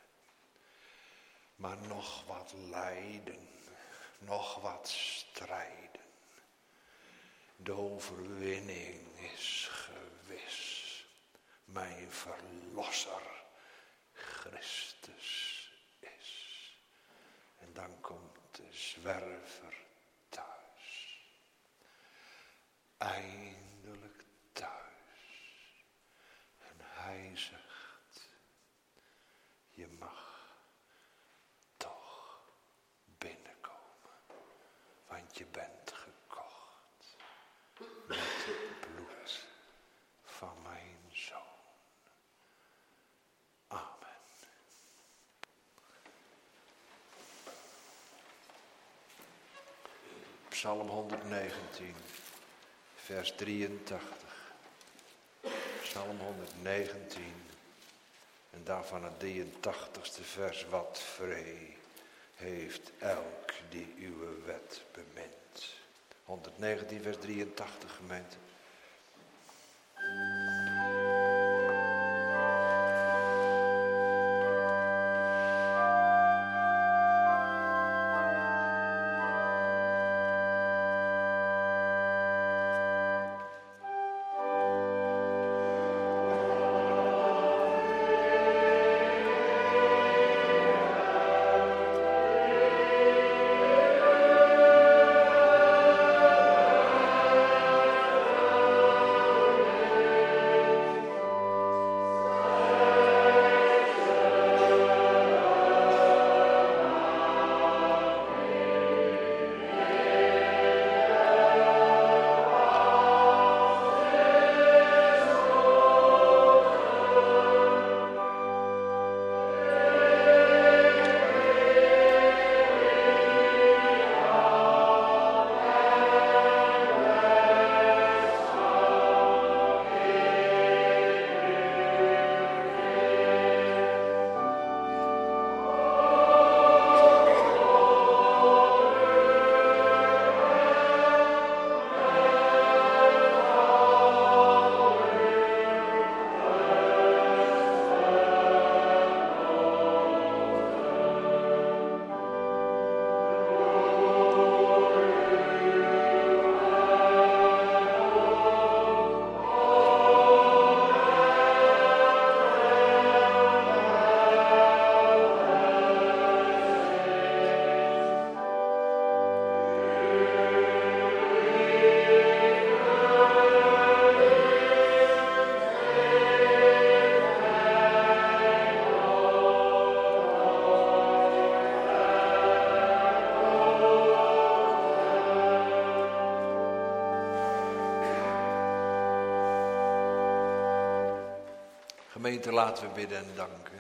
Maar nog wat lijden, nog wat strijden. De overwinning is gewis. Mijn verlosser Christus is. En dan komt de zwerver thuis. Eindelijk thuis. En hij zegt, je mag toch binnenkomen. Want je bent gekocht met het bloed van mijn zoon. Amen. Psalm honderdnegentien, vers drieëntachtig. Psalm honderdnegentien en daarvan het drieëntachtigste vers. Wat vree heeft elk die uw wet bemint. honderdnegentien vers drieëntachtig, gemeente. Gemeente, laten we bidden en danken.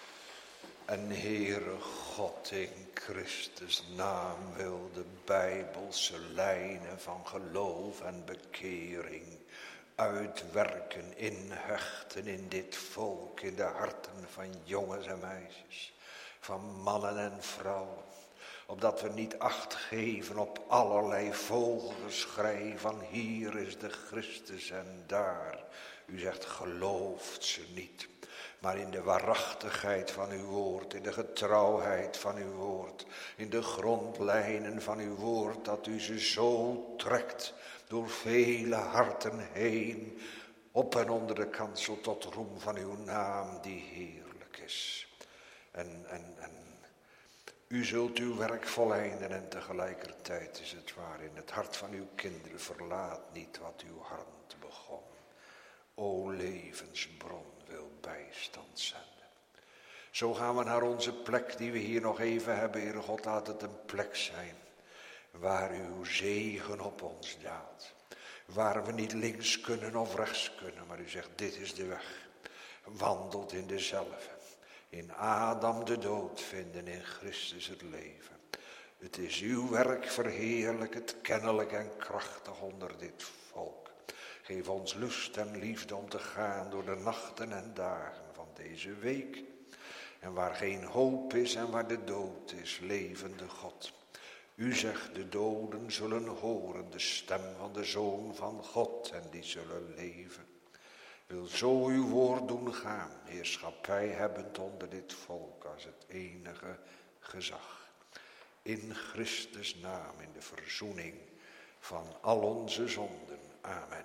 En Heere God, in Christus naam wil de Bijbelse lijnen van geloof en bekering uitwerken, inhechten in dit volk, in de harten van jongens en meisjes, van mannen en vrouwen. Opdat we niet acht geven op allerlei vogelgeschrei van hier is de Christus en daar. U zegt gelooft ze niet. Maar in de waarachtigheid van uw woord, in de getrouwheid van uw woord, in de grondlijnen van uw woord, dat u ze zo trekt door vele harten heen, op en onder de kansel tot roem van uw naam die heerlijk is. En, en, en u zult uw werk voleinden en tegelijkertijd is het waar in het hart van uw kinderen verlaat niet wat uw hand begon. O levensbron wil bijstand zenden. Zo gaan we naar onze plek die we hier nog even hebben. Heere God, laat het een plek zijn waar uw zegen op ons daalt. Waar we niet links kunnen of rechts kunnen, maar u zegt dit is de weg. Wandelt in dezelfde. In Adam de dood vinden, in Christus het leven. Het is uw werk, verheerlijk het kennelijk en krachtig onder dit volk. Geef ons lust en liefde om te gaan door de nachten en dagen van deze week. En waar geen hoop is en waar de dood is, levende God. U zegt de doden zullen horen de stem van de Zoon van God en die zullen leven. Wil zo uw woord doen gaan, heerschappij hebbend onder dit volk als het enige gezag. In Christus naam, in de verzoening van al onze zonden. Amen.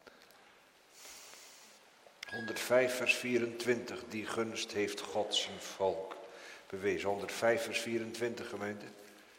honderdvijf vers vierentwintig, die gunst heeft God zijn volk bewezen. honderdvijf vers vierentwintig, gemeente.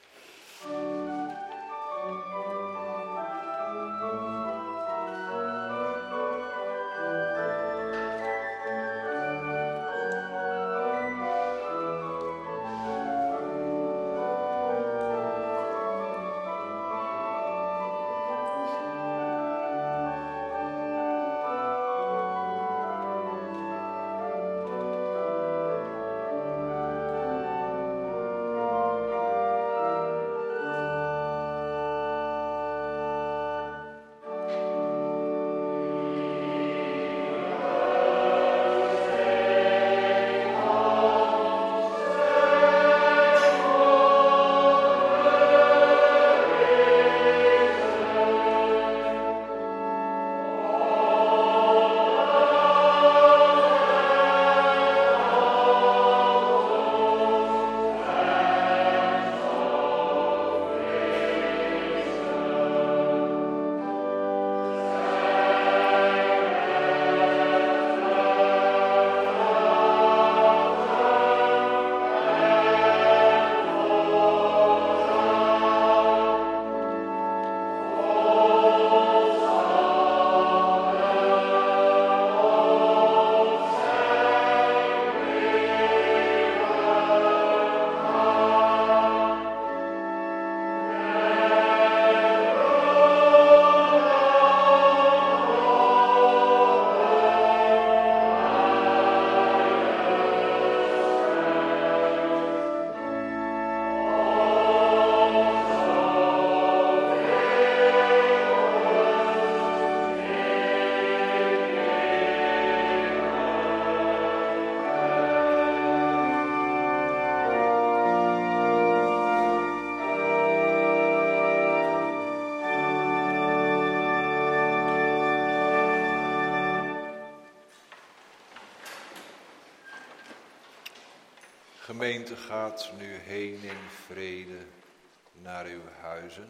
Gemeente, gaat nu heen in vrede naar uw huizen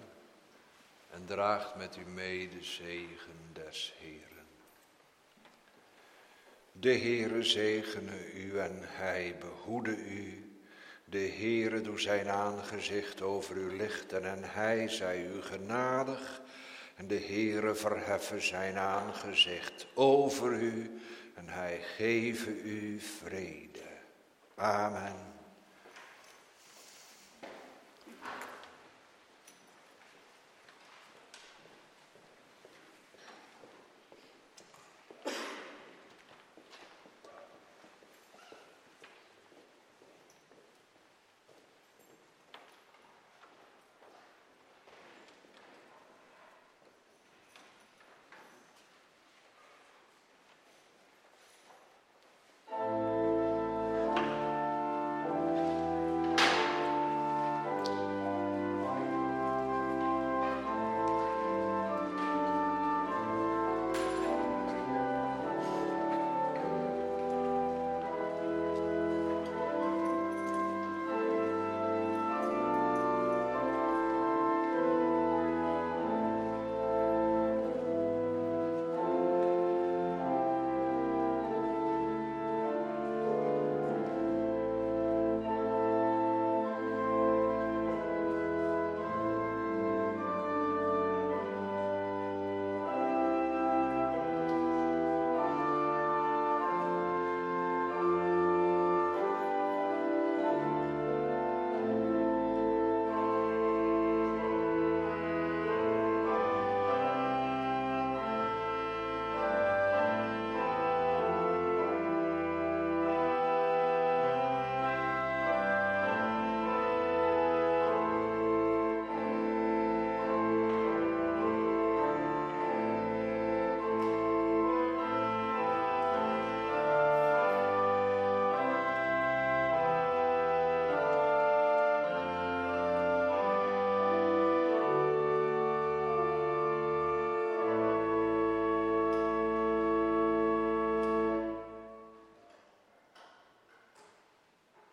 en draagt met u mee de zegen des Heeren. De Heere zegene u en hij behoede u. De Heere doe zijn aangezicht over u lichten en hij zij u genadig. En de Heere verheffen zijn aangezicht over u en hij geve u vrede. Amen.